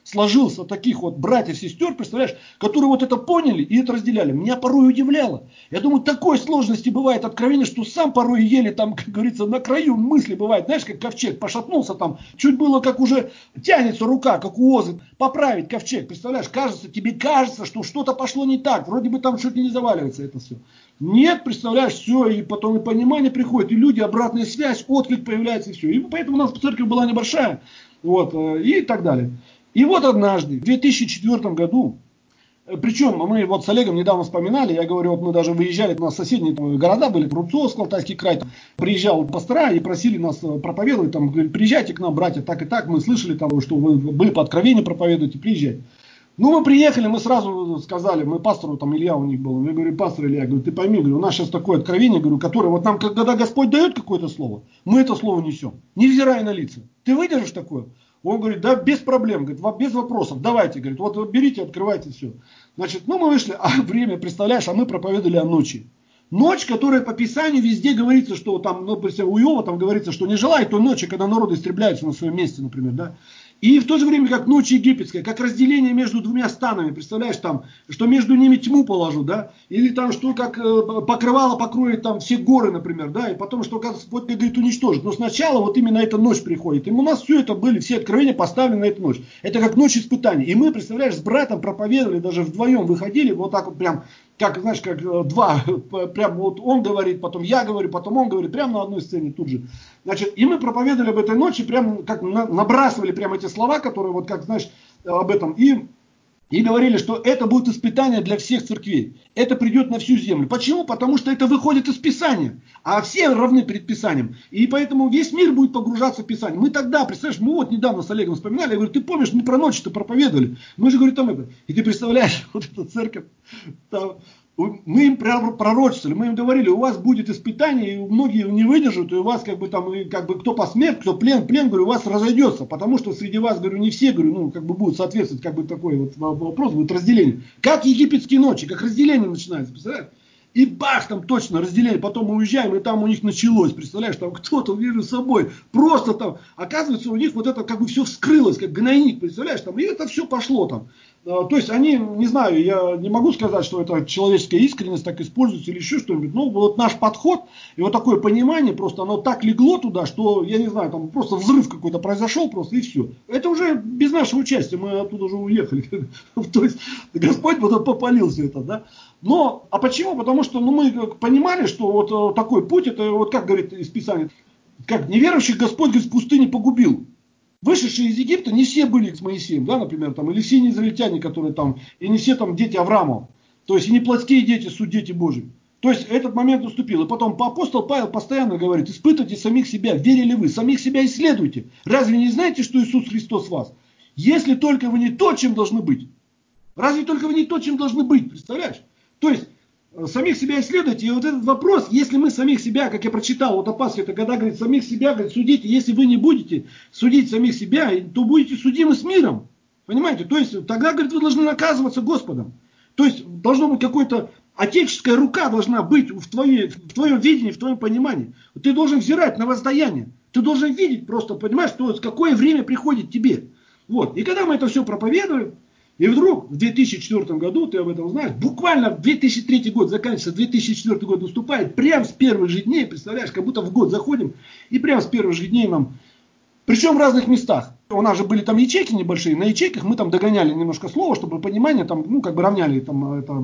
сложился таких вот братьев, сестер, представляешь, которые вот это поняли и это разделяли. Меня порой удивляло. Я думаю, такой сложности бывает откровение, что сам порой еле там, как говорится, на краю мысли бывает. Знаешь, как ковчег пошатнулся там, чуть было как уже тянется рука, как у Озы, поправить ковчег. Представляешь, кажется, тебе кажется, что что-то пошло не так. Вроде бы там чуть ли не заваливается это все. Нет, представляешь, все, и потом и понимание приходит, и люди, обратная связь, отклик появляется, и все. И поэтому у нас церковь была небольшая, вот, и так далее. И вот однажды, в две тысячи четвёртом году, причем мы вот с Олегом недавно вспоминали, я говорю, вот мы даже выезжали, у нас соседние города были, Рубцовск, Алтайский край, там, приезжал пастора и просили нас проповедовать, там, говорили, приезжайте к нам, братья, так и так, мы слышали, там, что вы были по откровению проповедуете, приезжайте. Ну, мы приехали, мы сразу сказали, мы пастору, там Илья у них был, я говорю, пастор Илья, говорю, ты пойми, говорю, у нас сейчас такое откровение, говорю, которое, вот нам, когда Господь дает какое-то слово, мы это слово несем, невзирая на лица. Ты выдержишь такое? Он говорит, да, без проблем, говорит, без вопросов, давайте, говорит, вот берите, открывайте все. Значит, ну, мы вышли, а время, представляешь, а мы проповедовали о ночи. Ночь, которая по Писанию везде говорится, что там, ну, у Иова там говорится, что не желай той ночи, когда народы истребляются на своем месте, например, да. И в то же время, как ночь египетская, как разделение между двумя станами, представляешь, там, что между ними тьму положу, да, или там, что как покрывало покроет там все горы, например, да, и потом, что Господь говорит уничтожить. Но сначала вот именно эта ночь приходит. И у нас все это были, все откровения поставлены на эту ночь. Это как ночь испытаний. И мы, представляешь, с братом проповедовали, даже вдвоем выходили, вот так вот прям, как, знаешь, как два, прям вот он говорит, потом я говорю, потом он говорит, прямо на одной сцене тут же. Значит, и мы проповедовали об этой ночи, прям как набрасывали прямо эти слова, которые вот как, знаешь, об этом, и, и говорили, что это будет испытание для всех церквей. Это придет на всю землю. Почему? Потому что это выходит из Писания, а все равны перед Писанием. И поэтому весь мир будет погружаться в Писание. Мы тогда, представляешь, мы вот недавно с Олегом вспоминали, я говорю, ты помнишь, мы про ночь-то проповедовали. Мы же, говорю, там это. И ты представляешь, вот эта церковь, там, мы им пророчествовали, мы им говорили, у вас будет испытание, и многие не выдержат, и у вас как бы там, как бы кто посмерть, кто плен, плен, говорю, у вас разойдется, потому что среди вас, говорю, не все, говорю, ну, как бы будут соответствовать, как бы такой вот вопрос, будет разделение. Как египетские ночи, как разделение начинается, представляешь? И бах, там точно разделение, потом мы уезжаем, и там у них началось, представляешь, там кто-то между собой, просто там, оказывается, у них вот это как бы все вскрылось, как гнойник, представляешь, там, и это все пошло там. То есть они, не знаю, я не могу сказать, что это человеческая искренность так используется или еще что-нибудь, но вот наш подход и вот такое понимание, просто оно так легло туда, что, я не знаю, там просто взрыв какой-то произошел просто и все. Это уже без нашего участия, мы оттуда уже уехали. То есть Господь вот попалил все это, да. Но, а почему? Потому что ну, мы понимали, что вот такой путь, это вот как говорит из Писания, как неверующих Господь, говорит, в пустыне погубил. Вышедшие из Египта не все были с Моисеем, да, например, там, или все не израильтяне, которые там, и не все там дети Авраама, то есть и не плотские дети, суть дети Божьи. То есть этот момент наступил. И потом апостол Павел постоянно говорит, испытывайте самих себя, верили вы, самих себя исследуйте. Разве не знаете, что Иисус Христос в вас? Если только вы не то, чем должны быть. Разве только вы не то, чем должны быть, представляешь? То есть самих себя исследуйте. И вот этот вопрос, если мы самих себя, как я прочитал, вот опасный, это когда говорит, самих себя, говорит, судите, если вы не будете судить самих себя, то будете судимы с миром. Понимаете? То есть тогда, говорит, вы должны наказываться Господом. То есть должно быть какое-то, отеческая рука должна быть в, твоей, в твоем видении, в твоем понимании. Ты должен взирать на воздаяние. Ты должен видеть просто, понимаешь, что какое время приходит тебе. Вот. И когда мы это все проповедуем, и вдруг в две тысячи четвёртом году, ты об этом знаешь, буквально в две тысячи третий год заканчивается, две тысячи четвёртый год наступает, прямо с первых же дней, представляешь, как будто в год заходим, и прямо с первых же дней нам, причем в разных местах. У нас же были там ячейки небольшие, на ячейках мы там догоняли немножко слова, чтобы понимание там, ну, как бы равняли там это.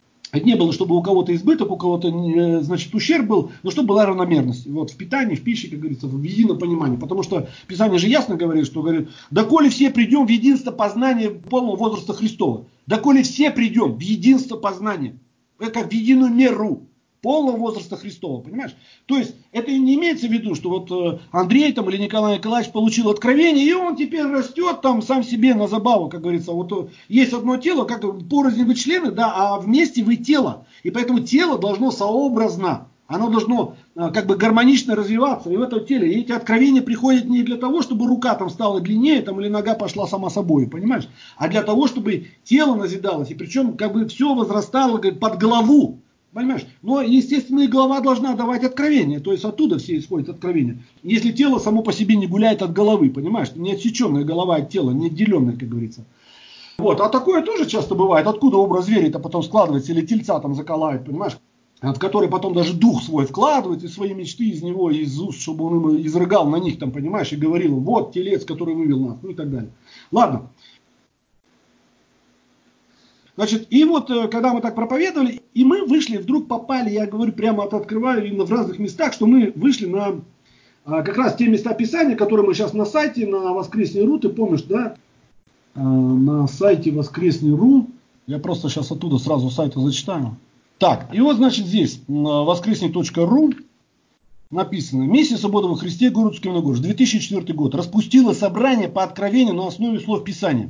Не было, чтобы у кого-то избыток, у кого-то, значит, ущерб был, но чтобы была равномерность. Вот в питании, в пище, как говорится, в едином понимании. Потому что Писание же ясно говорит, что говорит, доколе все придем в единство познания полного возраста Христова. Доколе все придем в единство познания. Это как в единую меру полного возраста Христова, понимаешь? То есть это не имеется в виду, что вот Андрей там или Николай Николаевич получил откровение, и он теперь растет там сам себе на забаву, как говорится. Вот есть одно тело, как порознь вы члены, да, а вместе вы тело. И поэтому тело должно сообразно, оно должно как бы гармонично развиваться и в этом теле. И эти откровения приходят не для того, чтобы рука там стала длиннее там, или нога пошла сама собой, понимаешь? А для того, чтобы тело назидалось. И причем как бы все возрастало, говорит, под голову. Понимаешь? Но, естественно, и голова должна давать откровение. То есть оттуда все исходят откровения. Если тело само по себе не гуляет от головы, понимаешь? Не отсеченная голова от тела, не отделенная, как говорится. Вот. А такое тоже часто бывает. Откуда образ зверя-то потом складывается, или тельца там заколают, понимаешь? В который потом даже дух свой вкладывает, и свои мечты из него, из уст, чтобы он им изрыгал на них, там, понимаешь, и говорил, вот телец, который вывел нас, ну и так далее. Ладно. Значит, и вот, когда мы так проповедовали, и мы вышли, вдруг попали, я говорю, прямо от открываю именно в разных местах, что мы вышли на как раз те места Писания, которые мы сейчас на сайте, на воскресный точка ру, ты помнишь, да? На сайте воскресный точка ру, я просто сейчас оттуда сразу сайта зачитаю. Так, и вот, значит, здесь, на воскресный точка ру, написано: «Миссия «Свобода во Христе», город Каменногорск, две тысячи четвёртый год, распустила собрание по откровению на основе слов Писания.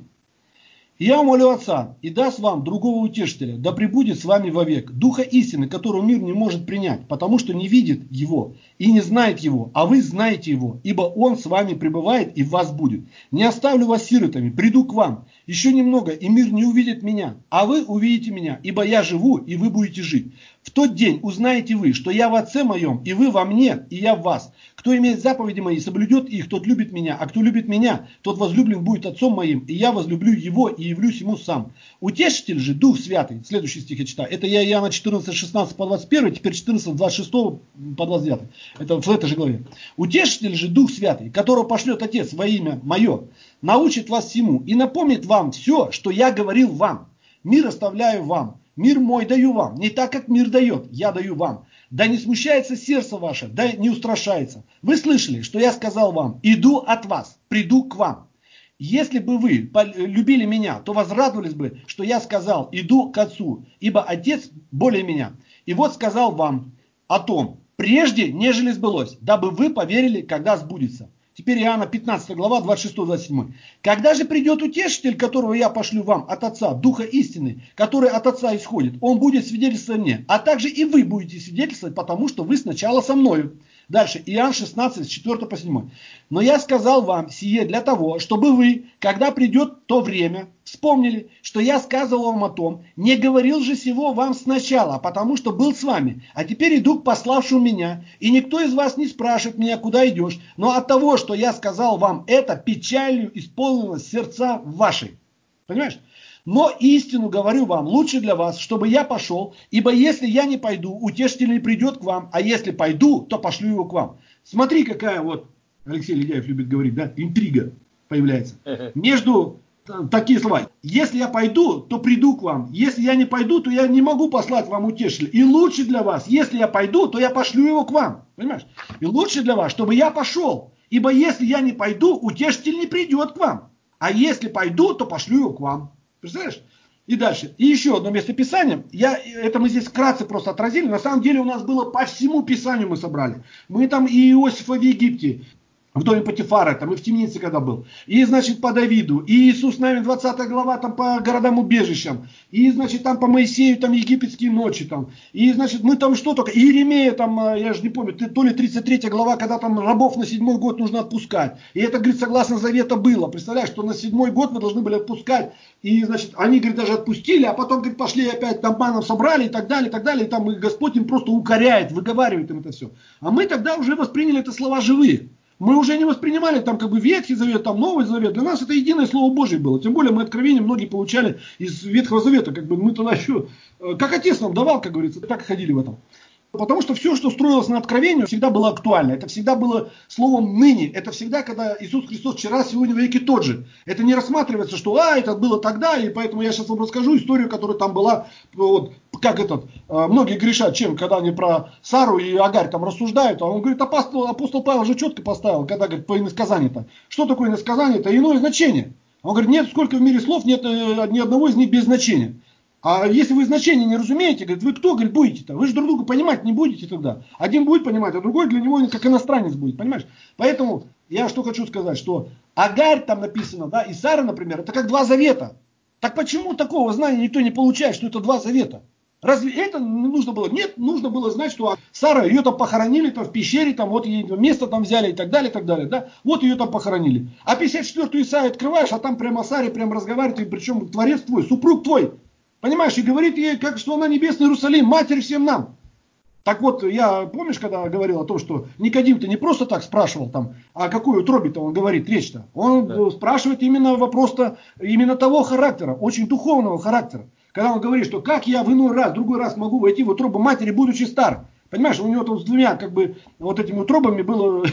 Я умолю Отца, и даст вам другого утешителя, да пребудет с вами вовек, Духа истины, которого мир не может принять, потому что не видит его и не знает его, а вы знаете его, ибо он с вами пребывает и в вас будет. Не оставлю вас сиротами, приду к вам. Еще немного, и мир не увидит меня, а вы увидите меня, ибо я живу, и вы будете жить. В тот день узнаете вы, что я в Отце моем, и вы во мне, и я в вас. Кто имеет заповеди мои, соблюдет их, тот любит меня, а кто любит меня, тот возлюблен будет Отцом моим, и я возлюблю его и явлюсь ему сам. Утешитель же, Дух Святый», следующий стих я читаю, это я Иоанна четырнадцать, шестнадцать по двадцать один, теперь четырнадцать, двадцать шесть по двадцать девять, это в этой же главе. «Утешитель же, Дух Святый, которого пошлет Отец во имя мое, научит вас всему и напомнит вам все, что я говорил вам. Мир оставляю вам, мир мой даю вам, не так, как мир дает, я даю вам. Да не смущается сердце ваше, да не устрашается. Вы слышали, что я сказал вам: иду от вас, приду к вам. Если бы вы любили меня, то возрадовались бы, что я сказал: иду к Отцу, ибо Отец более меня. И вот сказал вам о том, прежде, нежели сбылось, дабы вы поверили, когда сбудется». Теперь Иоанна пятнадцатая глава, двадцать шесть двадцать семь. «Когда же придет Утешитель, которого я пошлю вам от Отца, Духа истины, который от Отца исходит, он будет свидетельствовать мне, а также и вы будете свидетельствовать, потому что вы сначала со мною». Дальше, Иоанн шестнадцать, с четвёртого по седьмой. «Но я сказал вам сие для того, чтобы вы, когда придет то время, вспомнили, что я сказывал вам о том, не говорил же сего вам сначала, потому что был с вами. А теперь иду к пославшему меня, и никто из вас не спрашивает меня, куда идешь, но от того, что я сказал вам это, печалью исполнилось сердца ваши». Понимаешь? «Но истину говорю вам, лучше для вас, чтобы я пошел, ибо если я не пойду, утешитель не придет к вам, а если пойду, то пошлю его к вам». Смотри, какая вот, Алексей Ледяев любит говорить, да, интрига появляется. Между такие слова: если я пойду, то приду к вам, если я не пойду, то я не могу послать вам утешителя. И лучше для вас, если я пойду, то я пошлю его к вам. Понимаешь? И лучше для вас, чтобы я пошел, ибо если я не пойду, утешитель не придет к вам, а если пойду, то пошлю его к вам. Представляешь? И дальше. И еще одно место Писания. Я, это мы здесь вкратце просто отразили. На самом деле у нас было по всему Писанию мы собрали. Мы там и Иосифа в Египте, в доме Потифара, там и в темнице когда был. И, значит, по Давиду. И Иисус с нами, двадцатая глава, там по городам-убежищам. И, значит, там по Моисею, там египетские ночи. Там. И, значит, мы там что только. И Иеремия, там, я же не помню, то ли тридцать третья глава, когда там рабов на седьмой год нужно отпускать. И это, говорит, согласно завета было. Представляешь, что на седьмой год мы должны были отпускать. И, значит, они, говорит, даже отпустили, а потом, говорит, пошли опять там обманом собрали и так далее, и так далее. И там и Господь им просто укоряет, выговаривает им это все. А мы тогда уже восприняли это слова живые. Мы уже не воспринимали там как бы Ветхий Завет, там Новый Завет. Для нас это единое Слово Божье было. Тем более мы откровения многие получали из Ветхого Завета. Как бы мы тогда еще, как Отец нам давал, как говорится, так и ходили в этом. Потому что все, что строилось на откровении, всегда было актуально. Это всегда было словом ныне. Это всегда, когда Иисус Христос вчера, сегодня, веки тот же. Это не рассматривается, что а, это было тогда, и поэтому я сейчас вам расскажу историю, которая там была. Вот, как этот, многие грешат чем, когда они про Сару и Агарь там рассуждают. А он говорит, апостол, апостол Павел же четко поставил, когда говорит по иносказанию-то. Что такое иносказание-то? Иное значение. Он говорит, нет, сколько в мире слов, нет ни одного из них без значения. А если вы значения не разумеете, говорит, вы кто, говорит, будете-то? Вы же друг друга понимать не будете тогда. Один будет понимать, а другой для него как иностранец будет, понимаешь? Поэтому я что хочу сказать, что Агарь там написано, да, и Сара, например, это как два завета. Так почему такого знания никто не получает, что это два завета? Разве это не нужно было? Нет, нужно было знать, что Сара, ее там похоронили там в пещере, там вот ей место там взяли и так далее, и так далее, да? Вот ее там похоронили. А пятьдесят четвёртую Исаию открываешь, а там прямо о Саре прям разговаривает, и причем Творец твой, супруг твой. Понимаешь, и говорит ей, как, что она небесный Иерусалим, матерь всем нам. Так вот, я, помнишь, когда говорил о том, что Никодим-то не просто так спрашивал там, а о какой утробе-то он говорит речь-то. Он да. спрашивает именно вопрос-то, именно того характера, очень духовного характера. Когда он говорит, что как я в иной раз, в другой раз могу войти в утробу матери, будучи стар. Понимаешь, у него там с двумя как бы вот этими утробами было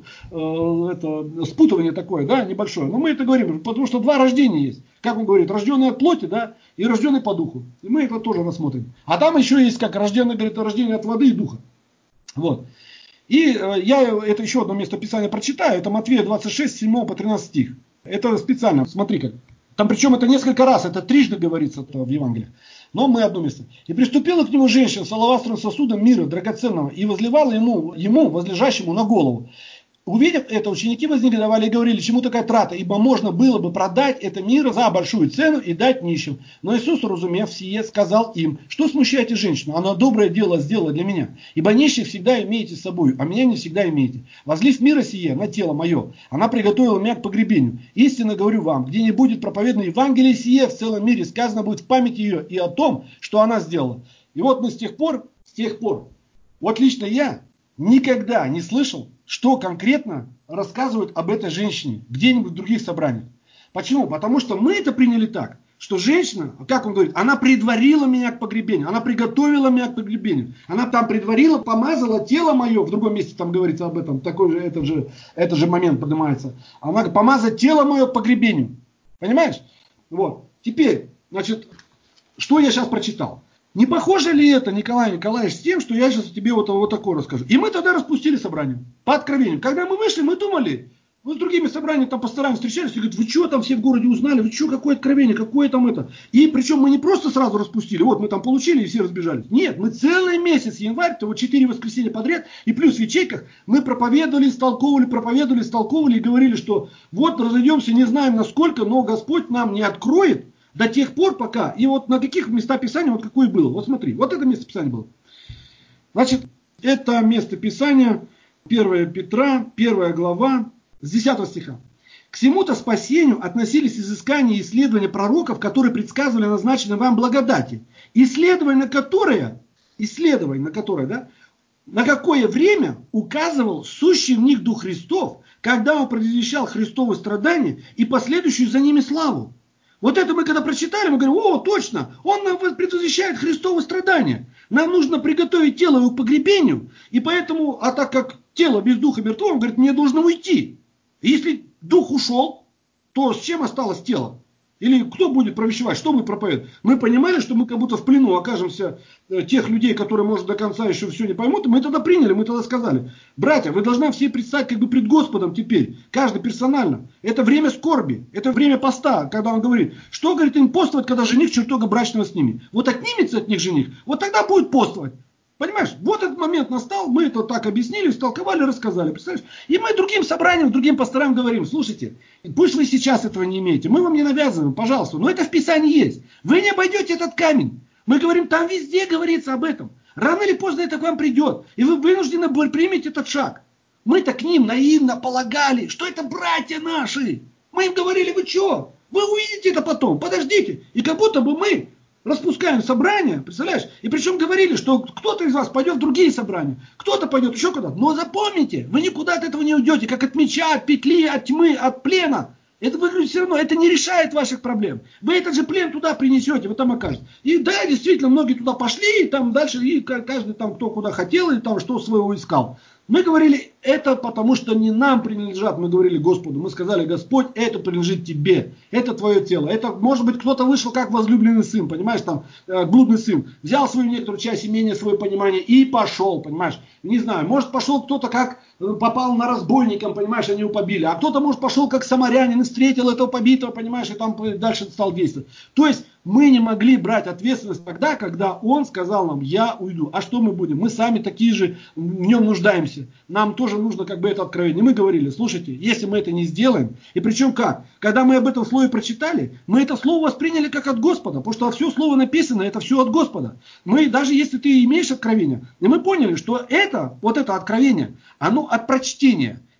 это, спутывание такое, да, небольшое. Но мы это говорим, потому что два рождения есть. Как он говорит, рожденный от плоти, да, и рожденный по духу. И мы это тоже рассмотрим. А там еще есть как рожденный, говорит, рождение от воды и духа. Вот. И я это еще одно место Писания прочитаю. Это Матфея двадцать шесть, с седьмого по тринадцатый стих. Это специально, смотри как. Там причем это несколько раз, это трижды говорится в Евангелии. Но мы одно место. «И приступила к нему женщина с алавастровым сосудом мира драгоценного и возливала ему, ему, возлежащему на голову. Увидев это, ученики вознегодовали и говорили, чему такая трата, ибо можно было бы продать это мир за большую цену и дать нищим. Но Иисус, разумев сие, сказал им, что смущаете женщину, она доброе дело сделала для меня. Ибо нищих всегда имеете с собой, а меня не всегда имеете. Возлив мира сие на тело мое, она приготовила меня к погребению. Истинно говорю вам, где не будет проповедано Евангелие сие в целом мире, сказано будет в память ее и о том, что она сделала». И вот мы с тех пор, с тех пор, вот лично я никогда не слышал, что конкретно рассказывают об этой женщине где-нибудь в других собраниях. Почему? Потому что мы это приняли так, что женщина, как он говорит, она предварила меня к погребению, она приготовила меня к погребению, она там предварила, помазала тело мое, в другом месте там говорится об этом, такой же, этот же, этот же момент поднимается, она помазала тело мое к погребению. Понимаешь? Вот. Теперь, значит, что я сейчас прочитал? Не похоже ли это, Николай Николаевич, с тем, что я сейчас тебе вот, вот такое расскажу? И мы тогда распустили собрание. По откровению. Когда мы вышли, мы думали, мы с другими собраниями там постоянно встречались, и говорят, вы что там все в городе узнали, вы что, какое откровение, какое там это. И причем мы не просто сразу распустили, вот мы там получили и все разбежались. Нет, мы целый месяц, январь, то вот четыре воскресенья подряд, и плюс в ячейках, мы проповедовали, истолковывали, проповедовали, истолковывали и говорили, что вот разойдемся, не знаем насколько, но Господь нам не откроет, до тех пор, пока, и вот на каких местах Писания, вот какое было. Вот смотри, вот это место Писания было. Значит, это место Писания, первое Петра, первая глава, с десятого стиха. «К всему-то спасению относились изыскания и исследования пророков, которые предсказывали назначенные вам благодати. Исследование на которое, исследование на которое, да, на какое время указывал сущий в них Дух Христов, когда он предвещал Христовы страдания и последующую за ними славу». Вот это мы когда прочитали, мы говорим, о, точно, он нам предвещает Христовы страдания. Нам нужно приготовить тело его к погребению, и поэтому, а так как тело без духа мертво, он говорит, мне нужно уйти. И если дух ушел, то с чем осталось тело? Или кто будет провещевать, что будет проповедовать? Мы понимали, что мы как будто в плену окажемся тех людей, которые, может, до конца еще все не поймут. И мы тогда приняли, мы тогда сказали, братья, вы должны все предстать как бы пред Господом теперь, каждый персонально. Это время скорби, это время поста, когда он говорит, что, говорит, им постовать, когда жених чертога брачного с ними. Вот отнимется от них жених, вот тогда будет постовать. Понимаешь, вот этот момент настал, мы это так объяснили, истолковали, рассказали. Представляешь? И мы другим собраниям, другим пасторам говорим, слушайте, пусть вы сейчас этого не имеете, мы вам не навязываем, пожалуйста, но это в Писании есть. Вы не обойдете этот камень. Мы говорим, там везде говорится об этом. Рано или поздно это к вам придет, и вы вынуждены будете принять этот шаг. Мы-то к ним наивно полагали, что это братья наши. Мы им говорили, вы что? Вы увидите это потом, подождите. И как будто бы мы распускаем собрания, представляешь? И причем говорили, что кто-то из вас пойдет в другие собрания, кто-то пойдет еще куда-то. Но запомните, вы никуда от этого не уйдете, как от меча, от петли, от тьмы, от плена. Это выглядит все равно, это не решает ваших проблем. Вы этот же плен туда принесете, вы там окажетесь. И да, действительно, многие туда пошли, и там дальше, и каждый там кто куда хотел, и там что своего искал. Мы говорили, это потому что не нам принадлежат, мы говорили Господу, мы сказали, Господь, это принадлежит тебе, это твое тело. Это, может быть, кто-то вышел как возлюбленный сын, понимаешь, там, э, блудный сын, взял свою некоторую часть имения, свое понимание и пошел, понимаешь. Не знаю, может пошел кто-то как попал на разбойникам, понимаешь, они его побили, а кто-то, может, пошел как самарянин и встретил этого побитого, понимаешь, и там дальше стал действовать. То есть, мы не могли брать ответственность тогда, когда он сказал нам, я уйду. А что мы будем? Мы сами такие же, в нем нуждаемся. Нам тоже нужно как бы это откровение. Мы говорили, слушайте, если мы это не сделаем, и причем как? Когда мы об этом слове прочитали, мы это слово восприняли как от Господа, потому что все слово написано, это все от Господа. Мы, даже если ты имеешь откровение, и мы поняли, что это, вот это откровение, оно от прочтения.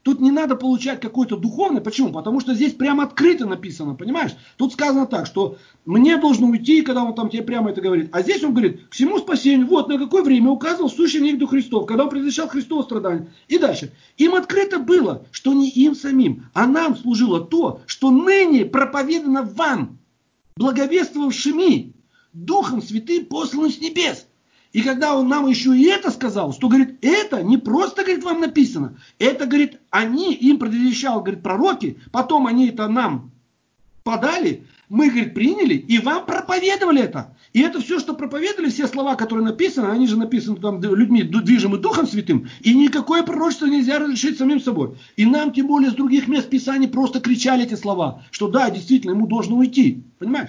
Тут не надо получать какой-то духовный. Почему? Потому что здесь прямо открыто написано, понимаешь? Тут сказано так, что мне должно уйти, когда он там тебе прямо это говорит. А здесь он говорит, к всему спасению, вот на какое время указывал сущий в них Дух Христов, когда он предвещал Христово страдание. И дальше. Им открыто было, что не им самим, а нам служило то, что ныне проповедано вам, благовествовавшими Духом Святым, посланным с небес. И когда он нам еще и это сказал, что, говорит, это не просто, говорит, вам написано. Это, говорит, они, им предвещал, говорит, пророки, потом они это нам подали, мы, говорит, приняли и вам проповедовали это. И это все, что проповедовали, все слова, которые написаны, они же написаны там людьми, движимы Духом Святым, и никакое пророчество нельзя разрешить самим собой. И нам, тем более, с других мест Писаний просто кричали эти слова, что да, действительно, ему должно уйти. Понимаешь?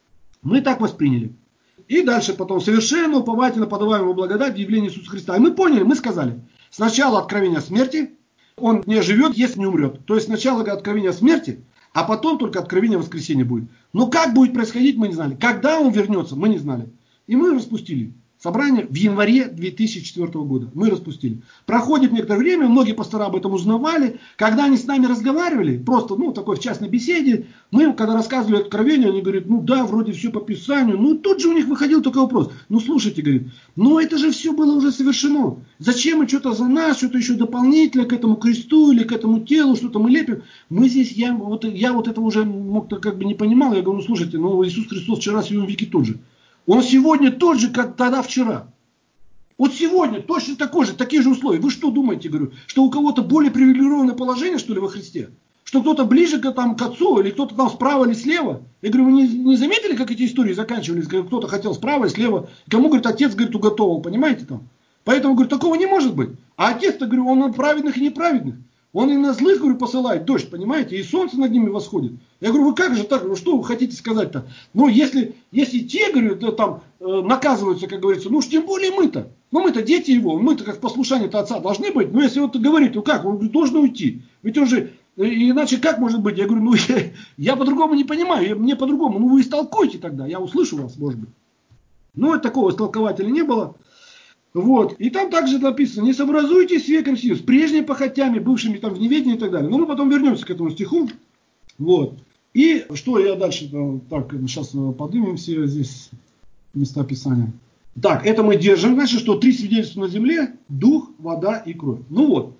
Мы так восприняли. И дальше потом совершенно уповательно подаваем ему благодать в явлении Иисуса Христа. И мы поняли, мы сказали, сначала откровение смерти, он не живет, если не умрет. То есть сначала откровение смерти, а потом только откровение воскресения будет. Но как будет происходить, мы не знали. Когда он вернется, мы не знали. И мы распустили собрание в январе две тысячи четвёртого года. Мы распустили. Проходит некоторое время, многие пастора об этом узнавали. Когда они с нами разговаривали, просто, ну, такой в частной беседе, мы, когда рассказывали откровение, они говорят, ну да, вроде все по Писанию. Ну, тут же у них выходил такой вопрос. Ну, слушайте, говорит, ну это же все было уже совершено. Зачем мы что-то за нас, что-то еще дополнительно к этому кресту или к этому телу, что-то мы лепим? Мы здесь, я вот, я вот это уже мог-то как бы не понимал. Я говорю, ну, слушайте, ну, Иисус Христос вчера, сегодня, веки тот же. Он сегодня тот же, как тогда вчера. Вот сегодня точно такой же, такие же условия. Вы что думаете, говорю, что у кого-то более привилегированное положение, что ли, во Христе? Что кто-то ближе к, там, к отцу, или кто-то там справа или слева? Я говорю, вы не, не заметили, как эти истории заканчивались? Кто-то хотел справа и слева. Кому, говорит, отец, говорит, уготовал, понимаете там? Поэтому, говорю, такого не может быть. А отец-то, говорю, он на праведных и неправедных. Он и на злых, говорю, посылает дождь, понимаете, и солнце над ними восходит. Я говорю, вы как же так, что вы хотите сказать-то? Ну, если, если те, говорю, да, там э, наказываются, как говорится, ну уж тем более мы-то. Ну, мы-то дети его, мы-то как в послушании-то отца должны быть. Но если он говорит, ну как, он должен уйти. Ведь он же, иначе как может быть? Я говорю, ну я, я по-другому не понимаю, я, мне по-другому. Ну вы истолкуйте тогда, я услышу вас, может быть. Но такого истолкователя не было. Вот. И там также написано, не сообразуйтесь с веком сим, с прежними похотями, бывшими там в неведении и так далее. Но мы потом вернемся к этому стиху. Вот. И что я дальше, так, сейчас поднимем все здесь места Писания. Так, это мы держим, значит, что три свидетельства на земле, дух, вода и кровь. Ну вот.